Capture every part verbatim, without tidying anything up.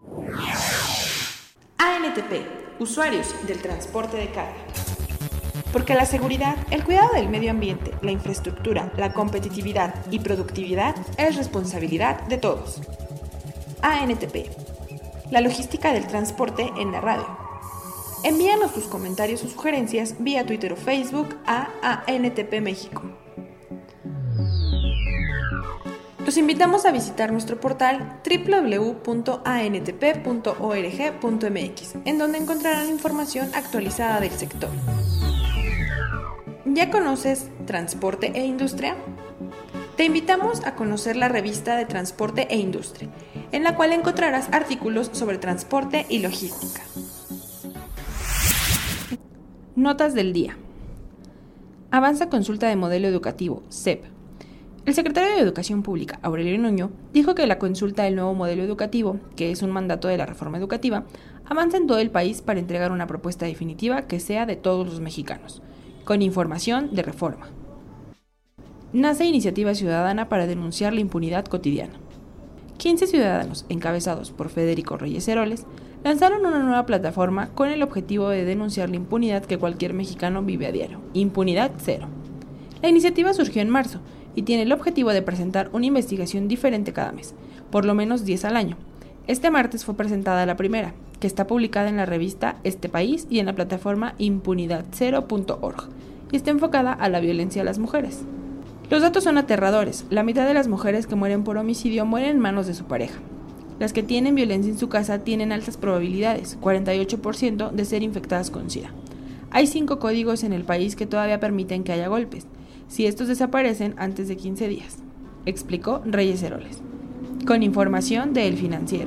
A N T P, usuarios del transporte de carga. Porque la seguridad, el cuidado del medio ambiente, la infraestructura, la competitividad y productividad es responsabilidad de todos. A N T P, la logística del transporte en la radio. Envíanos tus comentarios o sugerencias vía Twitter o Facebook a A N T P México. Los invitamos a visitar nuestro portal doble u doble u doble u punto a n t p punto org punto m x, en donde encontrarán información actualizada del sector. ¿Ya conoces Transporte e Industria? Te invitamos a conocer la revista de Transporte e Industria, en la cual encontrarás artículos sobre transporte y logística. Notas del día. Avanza consulta de modelo educativo, C E P. El secretario de Educación Pública, Aurelio Nuño, dijo que la consulta del nuevo modelo educativo, que es un mandato de la reforma educativa, avanza en todo el país para entregar una propuesta definitiva que sea de todos los mexicanos, con información de reforma. Nace iniciativa ciudadana para denunciar la impunidad cotidiana. quince ciudadanos, encabezados por Federico Reyes Heroles, lanzaron una nueva plataforma con el objetivo de denunciar la impunidad que cualquier mexicano vive a diario, Impunidad Cero. La iniciativa surgió en marzo, y tiene el objetivo de presentar una investigación diferente cada mes, por lo menos diez al año. Este martes fue presentada la primera, que está publicada en la revista Este País y en la plataforma impunidad cero punto org, y está enfocada a la violencia a las mujeres. Los datos son aterradores. La mitad de las mujeres que mueren por homicidio mueren en manos de su pareja. Las que tienen violencia en su casa tienen altas probabilidades, cuarenta y ocho por ciento, de ser infectadas con SIDA. Hay cinco códigos en el país que todavía permiten que haya golpes, si estos desaparecen antes de quince días, explicó Reyes Heroles. Con información de El Financiero.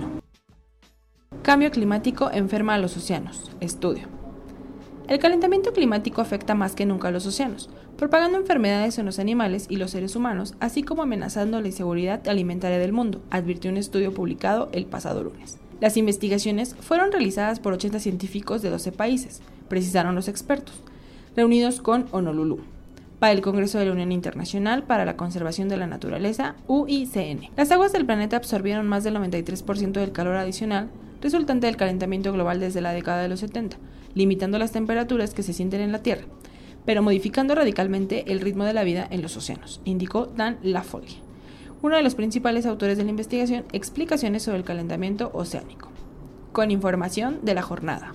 Cambio climático enferma a los océanos. Estudio. El calentamiento climático afecta más que nunca a los océanos, propagando enfermedades en los animales y los seres humanos, así como amenazando la inseguridad alimentaria del mundo, advirtió un estudio publicado el pasado lunes. Las investigaciones fueron realizadas por ochenta científicos de doce países, precisaron los expertos, reunidos con Honolulu, para el Congreso de la Unión Internacional para la Conservación de la Naturaleza, U I C N. Las aguas del planeta absorbieron más del noventa y tres por ciento del calor adicional resultante del calentamiento global desde la década de los setenta, limitando las temperaturas que se sienten en la Tierra, pero modificando radicalmente el ritmo de la vida en los océanos, indicó Dan Lafolle, uno de los principales autores de la investigación Explicaciones sobre el calentamiento oceánico. Con información de la jornada.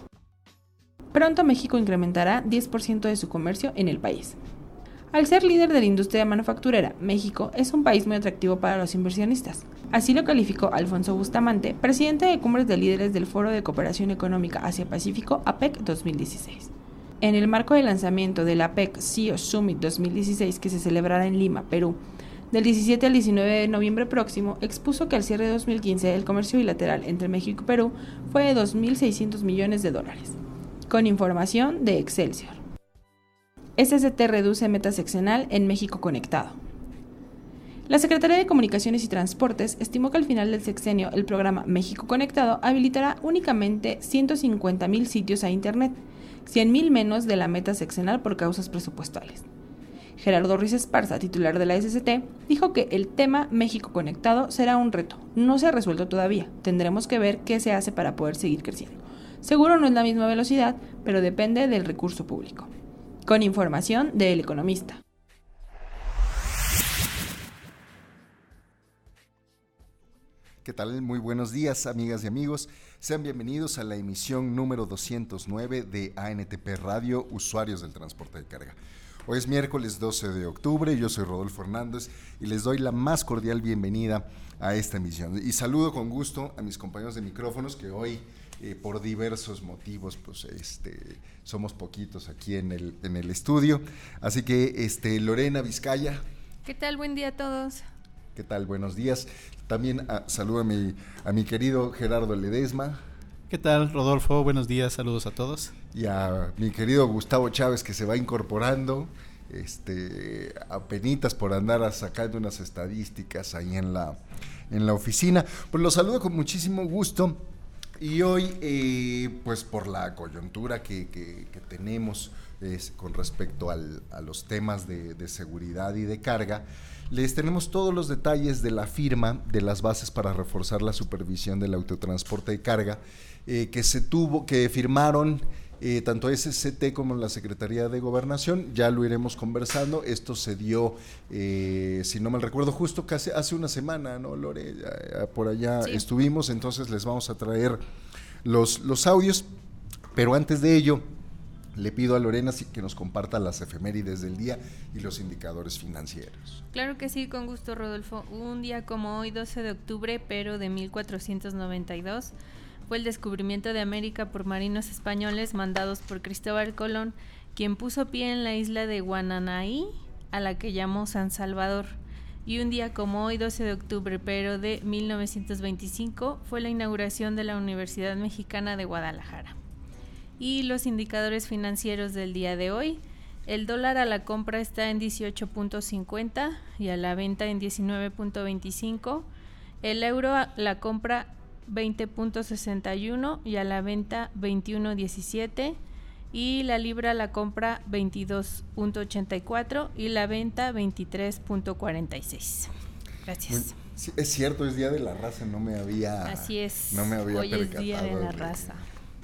Pronto México incrementará diez por ciento de su comercio en el país. Al ser líder de la industria manufacturera, México es un país muy atractivo para los inversionistas. Así lo calificó Alfonso Bustamante, presidente de Cumbres de Líderes del Foro de Cooperación Económica Asia-Pacífico A P E C dos mil dieciséis. En el marco del lanzamiento del A P E C C E O Summit dos mil dieciséis, que se celebrará en Lima, Perú, del diecisiete al diecinueve de noviembre próximo, expuso que al cierre de dos mil quince el comercio bilateral entre México y Perú fue de dos mil seiscientos millones de dólares. Con información de Excelsior. S S T reduce meta sexenal en México Conectado. La Secretaría de Comunicaciones y Transportes estimó que al final del sexenio el programa México Conectado habilitará únicamente ciento cincuenta mil sitios a Internet, cien mil menos de la meta sexenal por causas presupuestales. Gerardo Ruiz Esparza, titular de la S S T, dijo que el tema México Conectado será un reto. No se ha resuelto todavía. Tendremos que ver qué se hace para poder seguir creciendo. Seguro no es la misma velocidad, pero depende del recurso público. Con información de El Economista. ¿Qué tal? Muy buenos días, amigas y amigos. Sean bienvenidos a la emisión número doscientos nueve de A N T P Radio, usuarios del transporte de carga. Hoy es miércoles doce de octubre, yo soy Rodolfo Hernández y les doy la más cordial bienvenida a esta emisión. Y saludo con gusto a mis compañeros de micrófonos que hoy, eh, por diversos motivos, pues este, somos poquitos aquí en el, en el estudio. Así que este, Lorena Vizcaya. ¿Qué tal? Buen día a todos. ¿Qué tal? Buenos días. También a, saludo a mi, a mi querido Gerardo Ledesma. ¿Qué tal, Rodolfo? Buenos días, saludos a todos. Y a mi querido Gustavo Chávez, que se va incorporando, este, apenitas por andar sacando unas estadísticas ahí en la, en la oficina. Pues los saludo con muchísimo gusto. Y hoy, eh, pues por la coyuntura que, que, que tenemos es, con respecto al, a los temas de, de seguridad y de carga, Les tenemos todos los detalles de la firma de las bases para reforzar la supervisión del autotransporte de carga eh, que se tuvo, que firmaron eh, tanto S C T como la Secretaría de Gobernación. Ya lo iremos conversando. Esto se dio, eh, si no mal recuerdo, justo casi hace una semana, ¿no, Lore? Ya, por allá sí. estuvimos, entonces les vamos a traer los, los audios, pero antes de ello le pido a Lorena que nos comparta las efemérides del día y los indicadores financieros. Claro que sí, con gusto, Rodolfo. Un día como hoy, doce de octubre, pero de mil cuatrocientos noventa y dos, fue el descubrimiento de América por marinos españoles mandados por Cristóbal Colón, quien puso pie en la isla de Guananaí, a la que llamó San Salvador. Y un día como hoy, doce de octubre, pero de mil novecientos veinticinco, fue la inauguración de la Universidad Mexicana de Guadalajara. Y los indicadores financieros del día de hoy: el dólar a la compra está en dieciocho punto cincuenta y a la venta en diecinueve punto veinticinco, el euro a la compra veinte punto sesenta y uno y a la venta veintiuno punto diecisiete, y la libra a la compra veintidós punto ochenta y cuatro y la venta veintitrés punto cuarenta y seis. Gracias. Sí, es cierto, es Día de la Raza, no me había Así es, no me había hoy percatado es Día de la Raza.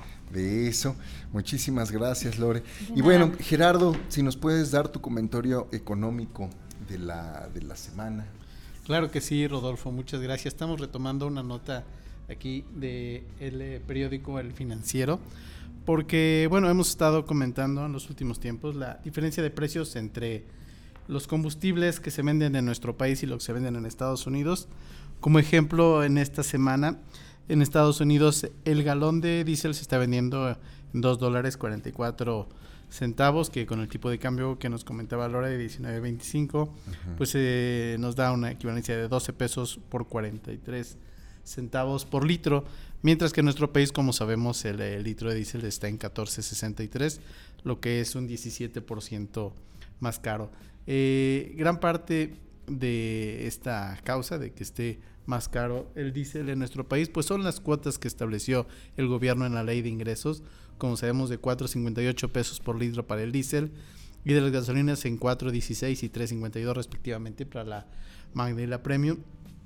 De eso, muchísimas gracias, Lore. Y bueno, Gerardo, si nos puedes dar tu comentario económico de la, de la semana. Claro que sí, Rodolfo, muchas gracias. Estamos retomando una nota aquí del de periódico El Financiero, porque bueno, hemos estado comentando en los últimos tiempos la diferencia de precios entre los combustibles que se venden en nuestro país y los que se venden en Estados Unidos. Como ejemplo, en esta semana en Estados Unidos el galón de diésel se está vendiendo en dos dólares cuarenta y cuatro centavos, que con el tipo de cambio que nos comentaba Laura de diecinueve veinticinco, uh-huh. pues eh, nos da una equivalencia de doce pesos por cuarenta y tres centavos por litro, mientras que en nuestro país, como sabemos, el, el litro de diésel está en catorce sesenta y tres, lo que es un diecisiete por ciento más caro. Eh, gran parte de esta causa de que esté más caro el diésel en nuestro país, pues son las cuotas que estableció el gobierno en la ley de ingresos, como sabemos, de cuatro cincuenta y ocho pesos por litro para el diésel, y de las gasolinas en cuatro dieciséis y tres cincuenta y dos respectivamente para la Magna y la Premium,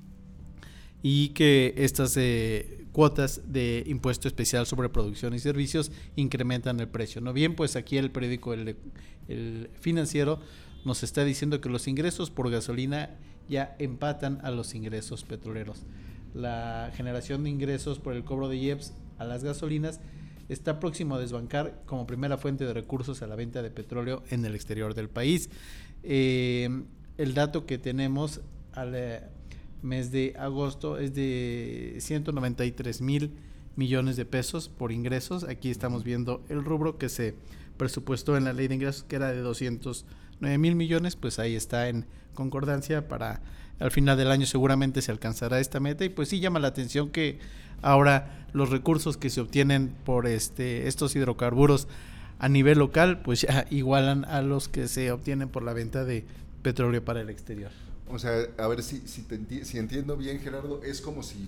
y que estas eh, cuotas de impuesto especial sobre producción y servicios incrementan el precio, ¿no? Bien, pues aquí el periódico el, el Financiero nos está diciendo que los ingresos por gasolina ya empatan a los ingresos petroleros. La generación de ingresos por el cobro de I E P S a las gasolinas está próximo a desbancar como primera fuente de recursos a la venta de petróleo en el exterior del país. Eh, el dato que tenemos al eh, mes de agosto es de ciento noventa y tres mil millones de pesos por ingresos. Aquí estamos viendo el rubro que se presupuestó en la ley de ingresos, que era de doscientos nueve mil millones, pues ahí está en concordancia. Para al final del año seguramente se alcanzará esta meta, y pues sí llama la atención que ahora los recursos que se obtienen por este estos hidrocarburos a nivel local pues ya igualan a los que se obtienen por la venta de petróleo para el exterior. O sea, a ver si si, te enti- si entiendo bien, Gerardo, es como si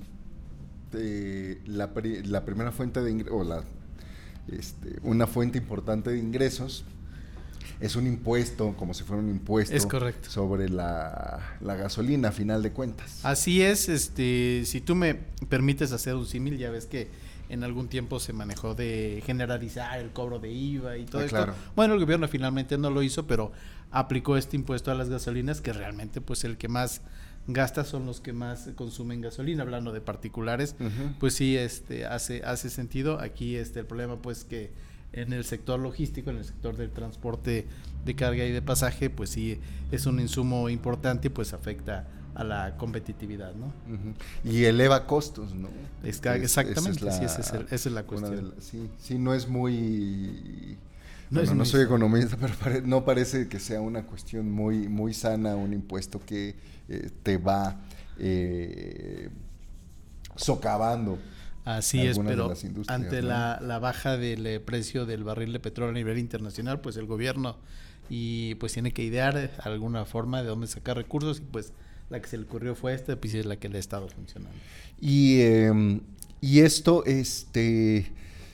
te, la, la primera fuente de ingresos, o la este, una fuente importante de ingresos es un impuesto, como si fuera un impuesto. Es correcto. Sobre la, la gasolina, a final de cuentas. Así es. Este, si tú me permites hacer un símil, ya ves que en algún tiempo se manejó de generalizar el cobro de I V A y todo ah, esto. Claro. Bueno, el gobierno finalmente no lo hizo, pero aplicó este impuesto a las gasolinas, que realmente pues el que más gasta son los que más consumen gasolina. Hablando de particulares, uh-huh. pues sí, este hace hace sentido. Aquí este el problema pues que en el sector logístico, en el sector del transporte de carga y de pasaje, pues sí es un insumo importante y pues afecta a la competitividad, ¿no? Uh-huh. Y eleva costos, ¿no? Es que, exactamente, esa es, la, sí, esa, es el, esa es la cuestión. La, sí, sí, no es muy... No, bueno, es no muy soy economista, pero pare, no parece que sea una cuestión muy, muy sana, un impuesto que eh, te va eh, socavando. Así es, pero ante ¿no? la, la baja del precio del barril de petróleo a nivel internacional, pues el gobierno y pues tiene que idear alguna forma de dónde sacar recursos, y pues la que se le ocurrió fue esta, pues es la que le ha estado funcionando. Y, eh, y esto, este,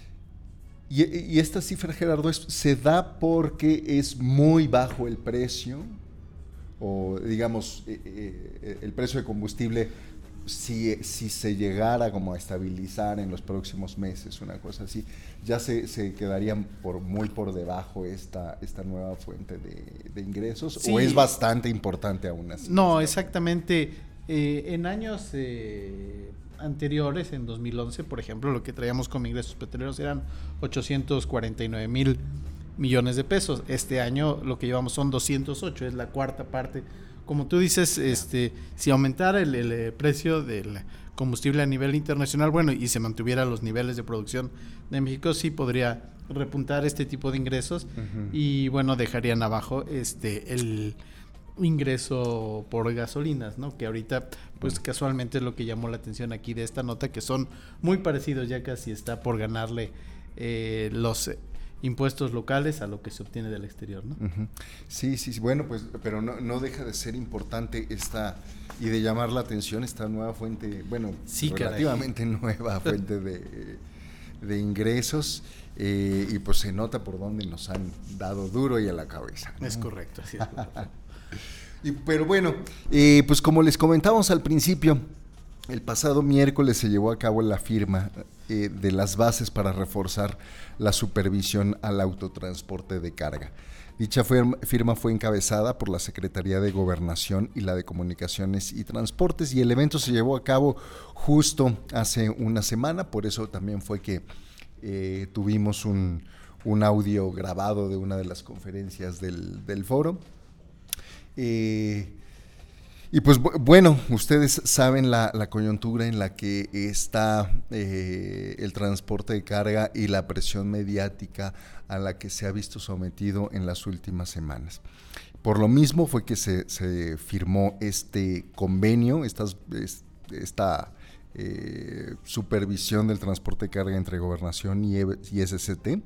y, y esta cifra, Gerardo, es, ¿se da porque es muy bajo el precio o digamos, eh, eh, el precio de combustible, si, si se llegara como a estabilizar en los próximos meses, una cosa así, ya se, se quedarían por, muy por debajo esta, esta nueva fuente de, de ingresos, sí. ¿O es bastante importante aún así? No, exactamente. Eh, en años eh, anteriores, en dos mil once, por ejemplo, lo que traíamos como ingresos petroleros eran ochocientos cuarenta y nueve mil millones de pesos. Este año lo que llevamos son doscientos ocho, es la cuarta parte. Como tú dices, este, si aumentara el, el precio del combustible a nivel internacional, bueno, y se mantuviera los niveles de producción de México, sí podría repuntar este tipo de ingresos. Uh-huh. Y bueno, dejarían abajo este el ingreso por gasolinas, ¿no? Que ahorita, pues uh-huh. casualmente es lo que llamó la atención aquí de esta nota, que son muy parecidos, ya casi está por ganarle eh, los impuestos locales a lo que se obtiene del exterior, ¿no? Uh-huh. Sí, sí, sí, bueno, pues, pero no, no deja de ser importante esta, y de llamar la atención esta nueva fuente, bueno, sí, relativamente caray. nueva fuente de, de ingresos, eh, y pues se nota por dónde nos han dado duro y a la cabeza, ¿no? Es correcto, sí, es correcto. y, pero bueno, eh, pues como les comentamos al principio, el pasado miércoles se llevó a cabo la firma eh, de las bases para reforzar la supervisión al autotransporte de carga. Dicha firma fue encabezada por la Secretaría de Gobernación y la de Comunicaciones y Transportes, y el evento se llevó a cabo justo hace una semana, por eso también fue que eh, tuvimos un, un audio grabado de una de las conferencias del, del foro. Eh, Y pues bueno, ustedes saben la, la coyuntura en la que está eh, el transporte de carga y la presión mediática a la que se ha visto sometido en las últimas semanas. Por lo mismo fue que se, se firmó este convenio, estas, esta eh, supervisión del transporte de carga entre Gobernación y, y S C T.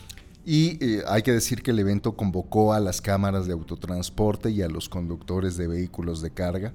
Y eh, hay que decir que el evento convocó a las cámaras de autotransporte y a los conductores de vehículos de carga,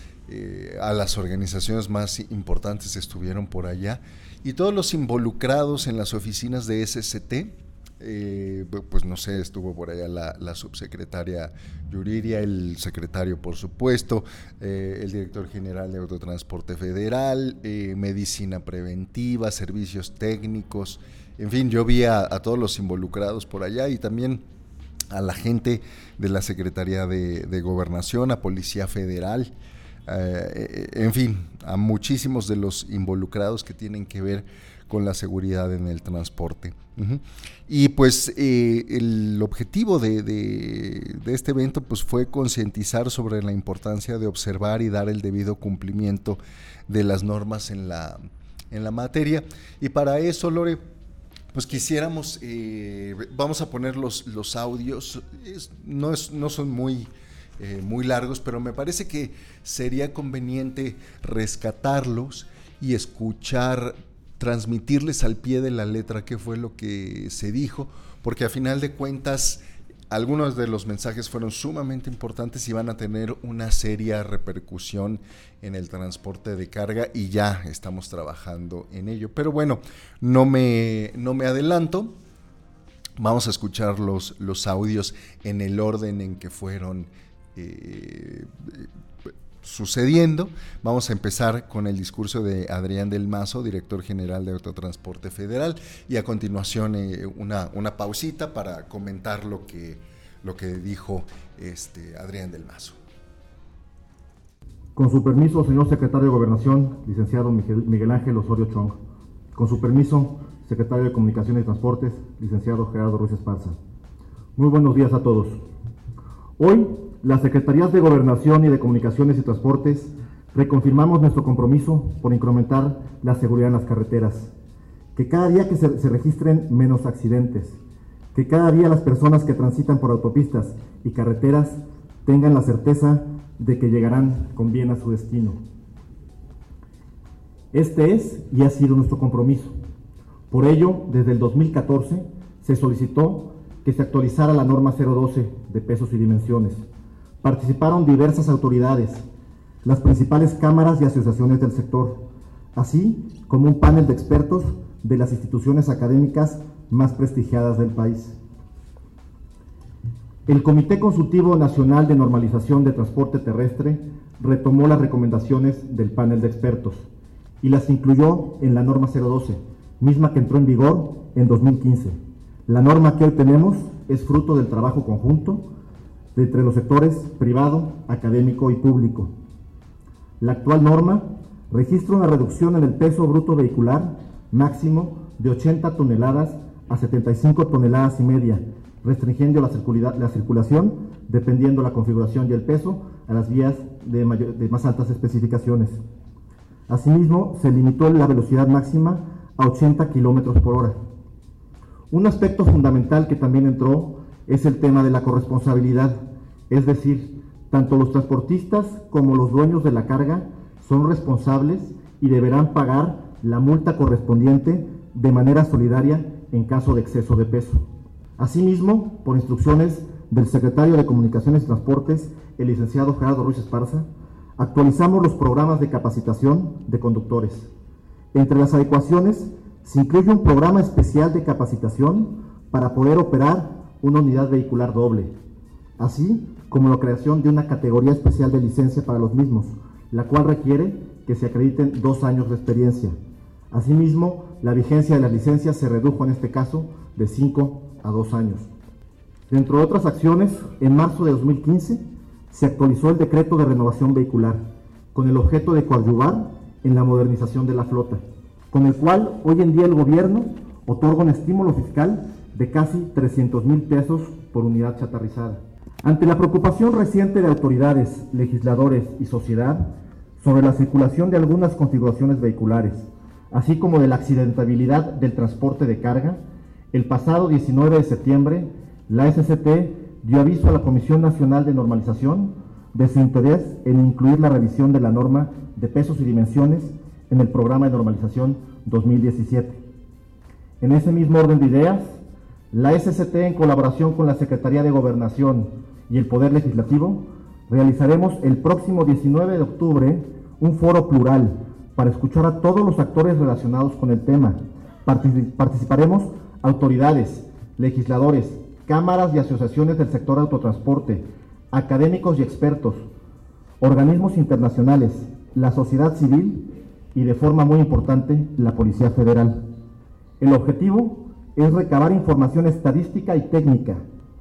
eh, a las organizaciones más importantes estuvieron por allá, y todos los involucrados en las oficinas de S C T, eh, pues no sé, estuvo por allá la, la subsecretaria Yuriria, el secretario por supuesto, eh, el director general de Autotransporte Federal, eh, Medicina Preventiva, Servicios Técnicos. En fin, yo vi a, a todos los involucrados por allá, y también a la gente de la Secretaría de, de Gobernación, a Policía Federal, eh, en fin, a muchísimos de los involucrados que tienen que ver con la seguridad en el transporte. Uh-huh. Y pues eh, el objetivo de, de, de este evento pues fue concientizar sobre la importancia de observar y dar el debido cumplimiento de las normas en la, en la materia. Y para eso, Lore, pues quisiéramos, eh, vamos a poner los, los audios, es, no, es, no son muy, eh, muy largos, pero me parece que sería conveniente rescatarlos y escuchar, transmitirles al pie de la letra qué fue lo que se dijo, porque a final de cuentas algunos de los mensajes fueron sumamente importantes y van a tener una seria repercusión en el transporte de carga, y ya estamos trabajando en ello. Pero bueno, no me, no me adelanto, vamos a escuchar los, los audios en el orden en que fueron eh, sucediendo. Vamos a empezar con el discurso de Adrián del Mazo, director general de Autotransporte Federal, y a continuación eh, una, una pausita para comentar lo que, lo que dijo este Adrián del Mazo. Con su permiso, señor secretario de Gobernación, licenciado Miguel, Miguel Ángel Osorio Chong. Con su permiso, secretario de Comunicaciones y Transportes, licenciado Gerardo Ruiz Esparza. Muy buenos días a todos. Hoy, las Secretarías de Gobernación y de Comunicaciones y Transportes reconfirmamos nuestro compromiso por incrementar la seguridad en las carreteras, que cada día que se, se registren menos accidentes, que cada día las personas que transitan por autopistas y carreteras tengan la certeza de que llegarán con bien a su destino. Este es y ha sido nuestro compromiso. Por ello, desde el dos mil catorce se solicitó que se actualizara la norma cero doce de pesos y dimensiones. Participaron diversas autoridades, las principales cámaras y asociaciones del sector, así como un panel de expertos de las instituciones académicas más prestigiadas del país. El Comité Consultivo Nacional de Normalización de Transporte Terrestre retomó las recomendaciones del panel de expertos y las incluyó en la norma cero doce, misma que entró en vigor en dos mil quince. La norma que hoy tenemos es fruto del trabajo conjunto de entre los sectores privado, académico y público. La actual norma registra una reducción en el peso bruto vehicular máximo de ochenta toneladas a setenta y cinco toneladas y media, restringiendo la, la circulación, dependiendo la configuración y el peso, a las vías de, mayor, de más altas especificaciones. Asimismo, se limitó la velocidad máxima a ochenta kilómetros por hora. Un aspecto fundamental que también entró es el tema de la corresponsabilidad, es decir, tanto los transportistas como los dueños de la carga son responsables y deberán pagar la multa correspondiente de manera solidaria en caso de exceso de peso. Asimismo, por instrucciones del secretario de Comunicaciones y Transportes, el licenciado Gerardo Ruiz Esparza, actualizamos los programas de capacitación de conductores. Entre las adecuaciones se incluye un programa especial de capacitación para poder operar una unidad vehicular doble, así como la creación de una categoría especial de licencia para los mismos, la cual requiere que se acrediten dos años de experiencia. Asimismo, la vigencia de las licencias se redujo en este caso de cinco a dos años. Dentro de otras acciones, en marzo de dos mil quince se actualizó el decreto de renovación vehicular, con el objeto de coadyuvar en la modernización de la flota, con el cual hoy en día el gobierno otorga un estímulo fiscal de casi trescientos mil pesos por unidad chatarrizada. Ante la preocupación reciente de autoridades, legisladores y sociedad sobre la circulación de algunas configuraciones vehiculares, así como de la accidentabilidad del transporte de carga, el pasado diecinueve de septiembre, la S C T dio aviso a la Comisión Nacional de Normalización de su interés en incluir la revisión de la norma de pesos y dimensiones en el programa de normalización dos mil diecisiete. En ese mismo orden de ideas, la S C T, en colaboración con la Secretaría de Gobernación y el Poder Legislativo, realizaremos el próximo diecinueve de octubre un foro plural para escuchar a todos los actores relacionados con el tema. Particip- participaremos autoridades, legisladores, cámaras y asociaciones del sector autotransporte, académicos y expertos, organismos internacionales, la sociedad civil y, de forma muy importante, la Policía Federal. El objetivo es recabar información estadística y técnica,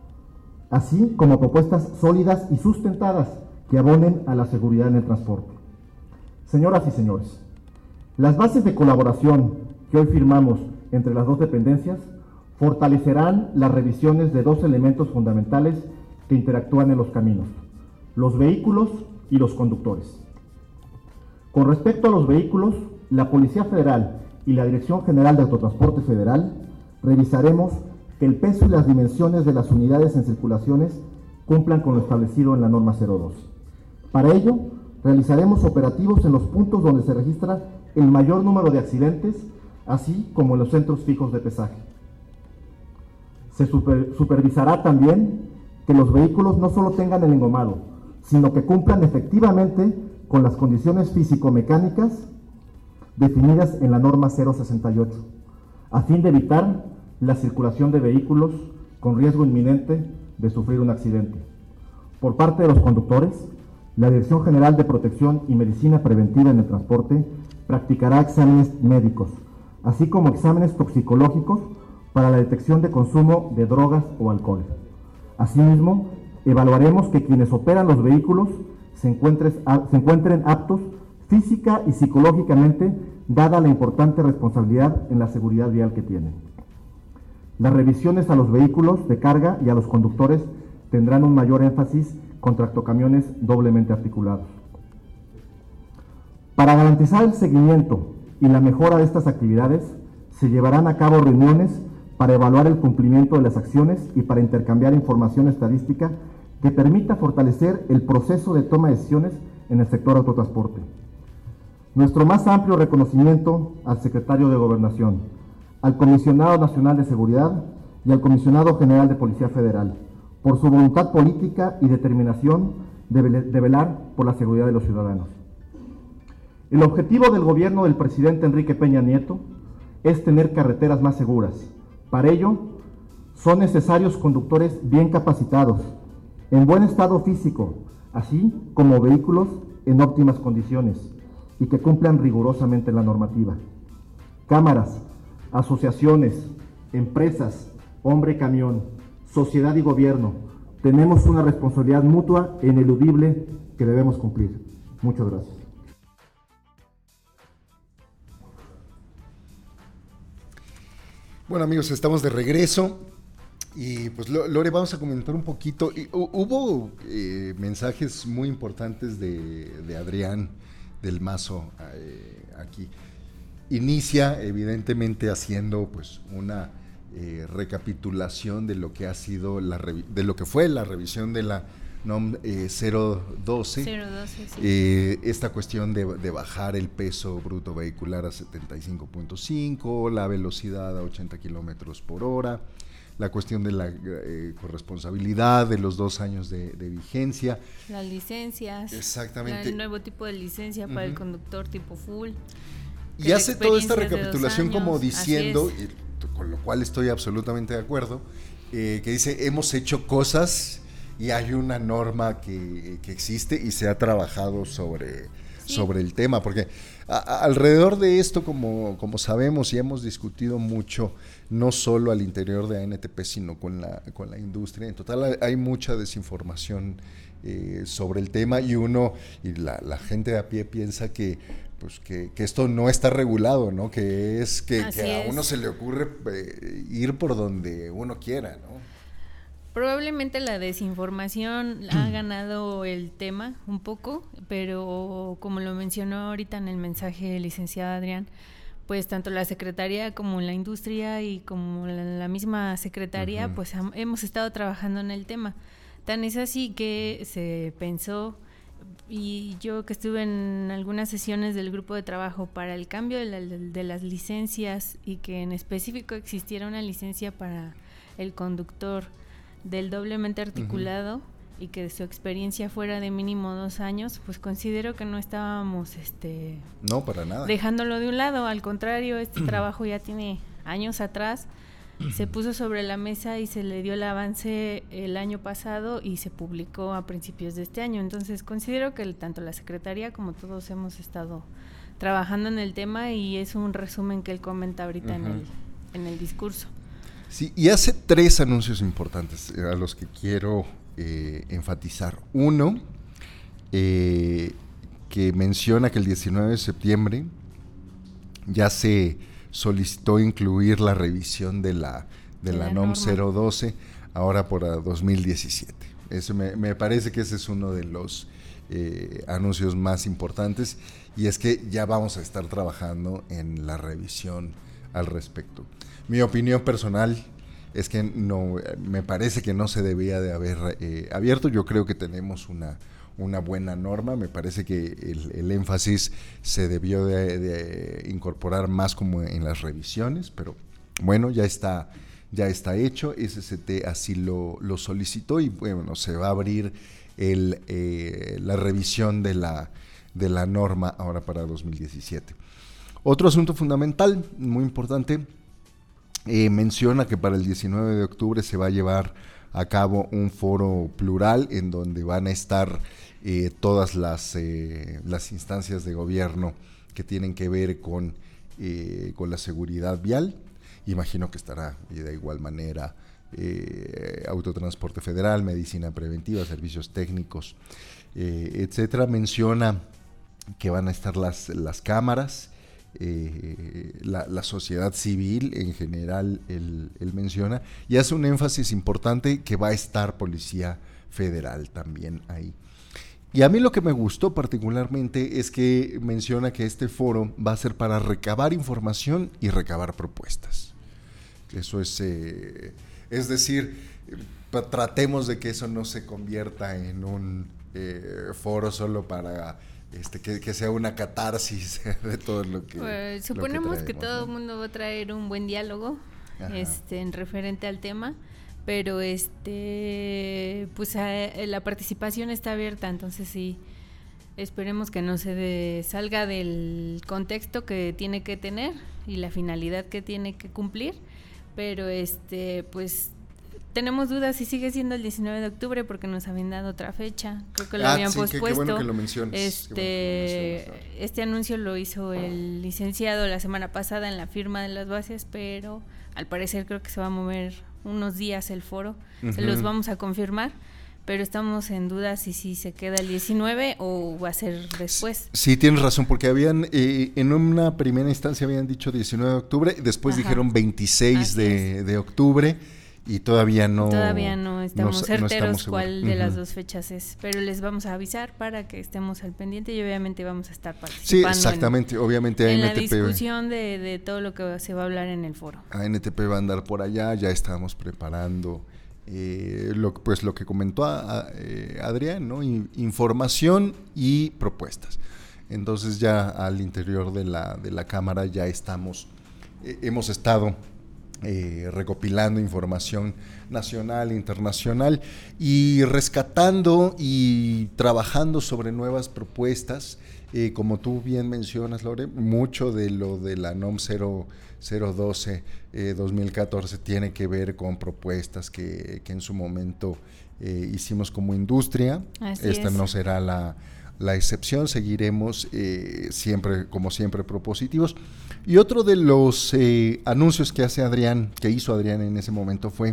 así como propuestas sólidas y sustentadas que abonen a la seguridad en el transporte. Señoras y señores, las bases de colaboración que hoy firmamos entre las dos dependencias fortalecerán las revisiones de dos elementos fundamentales que interactúan en los caminos: los vehículos y los conductores. Con respecto a los vehículos, la Policía Federal y la Dirección General de Autotransporte Federal revisaremos que el peso y las dimensiones de las unidades en circulaciones cumplan con lo establecido en la norma cero dos. Para ello, realizaremos operativos en los puntos donde se registra el mayor número de accidentes, así como en los centros fijos de pesaje. Se super, supervisará también que los vehículos no solo tengan el engomado, sino que cumplan efectivamente con las condiciones físico-mecánicas definidas en la norma cero sesenta y ocho, a fin de evitar la circulación de vehículos con riesgo inminente de sufrir un accidente. Por parte de los conductores, la Dirección General de Protección y Medicina Preventiva en el Transporte practicará exámenes médicos, así como exámenes toxicológicos para la detección de consumo de drogas o alcohol. Asimismo, evaluaremos que quienes operan los vehículos se encuentren, se encuentren aptos física y psicológicamente, dada la importante responsabilidad en la seguridad vial que tienen. Las revisiones a los vehículos de carga y a los conductores tendrán un mayor énfasis con tractocamiones doblemente articulados. Para garantizar el seguimiento y la mejora de estas actividades, se llevarán a cabo reuniones para evaluar el cumplimiento de las acciones y para intercambiar información estadística que permita fortalecer el proceso de toma de decisiones en el sector autotransporte. Nuestro más amplio reconocimiento al Secretario de Gobernación, al Comisionado Nacional de Seguridad y al Comisionado General de Policía Federal, por su voluntad política y determinación de, de velar por la seguridad de los ciudadanos. El objetivo del gobierno del presidente Enrique Peña Nieto es tener carreteras más seguras. Para ello, Son necesarios conductores bien capacitados, en buen estado físico, así como vehículos en óptimas condiciones y que cumplan rigurosamente la normativa. Cámaras, asociaciones, empresas, hombre camión, sociedad y gobierno, tenemos una responsabilidad mutua e ineludible que debemos cumplir. Muchas gracias. Bueno, amigos, estamos de regreso y pues Lore, vamos a comentar un poquito. Y, hubo eh, mensajes muy importantes de, de Adrián del Mazo eh, aquí. Inicia evidentemente haciendo pues una eh, recapitulación de lo que ha sido la revi- de lo que fue la revisión de la NOM eh, cero doce, cero doce sí. eh, esta cuestión de, de bajar el peso bruto vehicular a setenta y cinco punto cinco, la velocidad a ochenta kilómetros por hora, la cuestión de la eh, corresponsabilidad de los dos años de, de vigencia, las licencias, exactamente, el nuevo tipo de licencia para uh-huh. el conductor tipo full. Y hace toda esta recapitulación como diciendo, y con lo cual estoy absolutamente de acuerdo, eh, que dice, hemos hecho cosas y hay una norma que, que existe y se ha trabajado sobre, sí. sobre el tema, porque a, a, alrededor de esto, como, como sabemos y hemos discutido mucho, no solo al interior de A N T P, sino con la, con la industria, en total hay, hay mucha desinformación eh, sobre el tema y uno, y la, la gente de a pie piensa que pues que, que esto no está regulado, ¿no? Que es que, que a uno se le ocurre eh, ir por donde uno quiera, ¿no? Probablemente la desinformación ha ganado el tema un poco, pero como lo mencionó ahorita en el mensaje el licenciado Adrián, pues tanto la Secretaría como la industria y como la, la misma Secretaría, uh-huh. pues ha, hemos estado trabajando en el tema. Tan es así que se pensó, y yo que estuve en algunas sesiones del grupo de trabajo para el cambio de, la, de las licencias y que en específico existiera una licencia para el conductor del doblemente articulado uh-huh. y que su experiencia fuera de mínimo dos años, pues considero que no estábamos este no para nada dejándolo de un lado, al contrario, este trabajo ya tiene años atrás, se puso sobre la mesa y se le dio el avance el año pasado y se publicó a principios de este año. Entonces considero que el, tanto la Secretaría como todos hemos estado trabajando en el tema y es un resumen que él comenta ahorita uh-huh. en el en el discurso. Sí, y hace tres anuncios importantes a los que quiero eh, enfatizar. Uno, eh, que menciona que el diecinueve de septiembre ya se solicitó incluir la revisión de la, de la, la NOM cero doce ahora por dos mil diecisiete. Eso me, me parece que ese es uno de los eh, anuncios más importantes y es que ya vamos a estar trabajando en la revisión al respecto. Mi opinión personal es que no, me parece que no se debía de haber eh, abierto. Yo creo que tenemos una, una buena norma. Me parece que el, el énfasis se debió de, de incorporar más como en las revisiones, pero bueno, ya está, ya está hecho. S S T así lo, lo solicitó y bueno, se va a abrir el, eh, la revisión de la, de la norma ahora para dos mil diecisiete. Otro asunto fundamental, muy importante, eh, menciona que para el diecinueve de octubre se va a llevar a cabo un foro plural en donde van a estar eh, todas las, eh, las instancias de gobierno que tienen que ver con, eh, con la seguridad vial. Imagino que estará y de igual manera eh, Autotransporte Federal, Medicina Preventiva, Servicios Técnicos, eh, etcétera. Menciona que van a estar las, las cámaras, Eh, la, la sociedad civil en general, él, él menciona, y hace un énfasis importante que va a estar Policía Federal también ahí. Y a mí lo que me gustó particularmente es que menciona que este foro va a ser para recabar información y recabar propuestas. Eso es, eh, es decir, eh, tratemos de que eso no se convierta en un eh, foro solo para... Este, que, que sea una catarsis de todo lo que pues, suponemos lo que, traemos, que todo el ¿no? mundo va a traer un buen diálogo este en referente al tema, pero este pues a, la participación está abierta, entonces sí esperemos que no se de, salga del contexto que tiene que tener y la finalidad que tiene que cumplir, pero este pues tenemos dudas si sigue siendo el diecinueve de octubre porque nos habían dado otra fecha, creo que lo ah, habían sí, pospuesto. Qué, qué bueno que lo menciones. Este, bueno que lo menciones, este anuncio lo hizo el licenciado la semana pasada en la firma de las bases, pero al parecer creo que se va a mover unos días el foro, uh-huh. Se los vamos a confirmar, pero estamos en duda si, si se queda el diecinueve o va a ser después. Sí, tienes razón, porque habían, eh, en una primera instancia habían dicho diecinueve de octubre, después Ajá. dijeron veintiséis de, de octubre, y todavía no... Todavía no estamos no, certeros no estamos cuál de uh-huh. las dos fechas es, pero les vamos a avisar para que estemos al pendiente y obviamente vamos a estar participando. Sí, exactamente, en, obviamente en A N T P, la discusión de, de todo lo que se va a hablar en el foro. A N T P va a andar por allá, ya estamos preparando... Eh, lo, pues lo que comentó a, a, eh, Adrián, ¿no? I, información y propuestas. Entonces ya al interior de la, de la Cámara ya estamos, eh, hemos estado eh, recopilando información nacional, internacional y rescatando y trabajando sobre nuevas propuestas. Eh, como tú bien mencionas, Lore, mucho de lo de la NOM cero doce eh, dos mil catorce tiene que ver con propuestas que, que en su momento eh, hicimos como industria. Así Esta es. no será la, la excepción, seguiremos eh, siempre, como siempre, propositivos. Y otro de los eh, anuncios que hace Adrián, que hizo Adrián en ese momento fue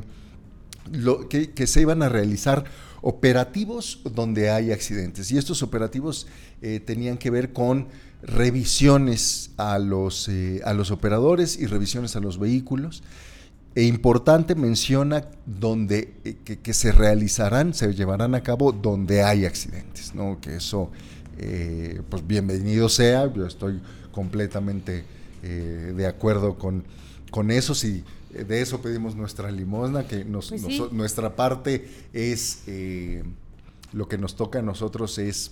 lo, que, que se iban a realizar operativos donde hay accidentes, y estos operativos eh, tenían que ver con revisiones a los, eh, a los operadores y revisiones a los vehículos. E importante, menciona donde eh, que, que se realizarán, se llevarán a cabo donde hay accidentes, ¿no? Que eso, eh, pues bienvenido sea, yo estoy completamente eh, de acuerdo con, con eso. Si de eso pedimos nuestra limosna, que nos, pues sí. nos, nuestra parte es, eh, lo que nos toca a nosotros es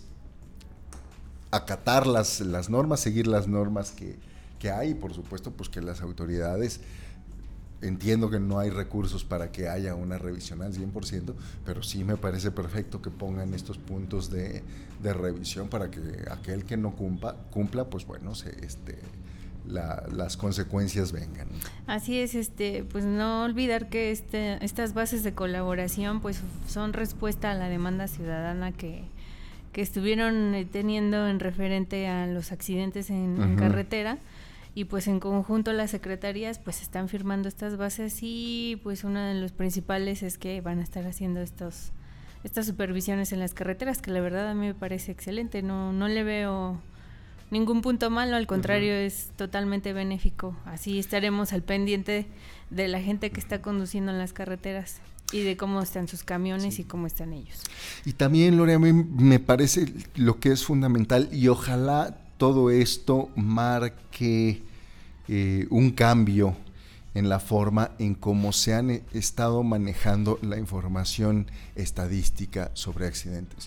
acatar las, las normas, seguir las normas que, que hay, y por supuesto pues que las autoridades, entiendo que no hay recursos para que haya una revisión al cien por ciento, pero sí me parece perfecto que pongan estos puntos de, de revisión para que aquel que no cumpla, cumpla pues bueno, se, este, la, las consecuencias vengan. Así es, este, pues no olvidar que este, estas bases de colaboración pues son respuesta a la demanda ciudadana que que estuvieron teniendo en referente a los accidentes en, uh-huh. en carretera, y pues en conjunto las secretarías pues están firmando estas bases, y pues uno de los principales es que van a estar haciendo estos estas supervisiones en las carreteras, que la verdad a mí me parece excelente, no no le veo ningún punto malo, al contrario, uh-huh. es totalmente benéfico. Así estaremos al pendiente de la gente que está conduciendo en las carreteras y de cómo están sus camiones sí. y cómo están ellos. Y también, Lore, a mí me parece lo que es fundamental, y ojalá todo esto marque eh, un cambio en la forma en cómo se han estado manejando la información estadística sobre accidentes.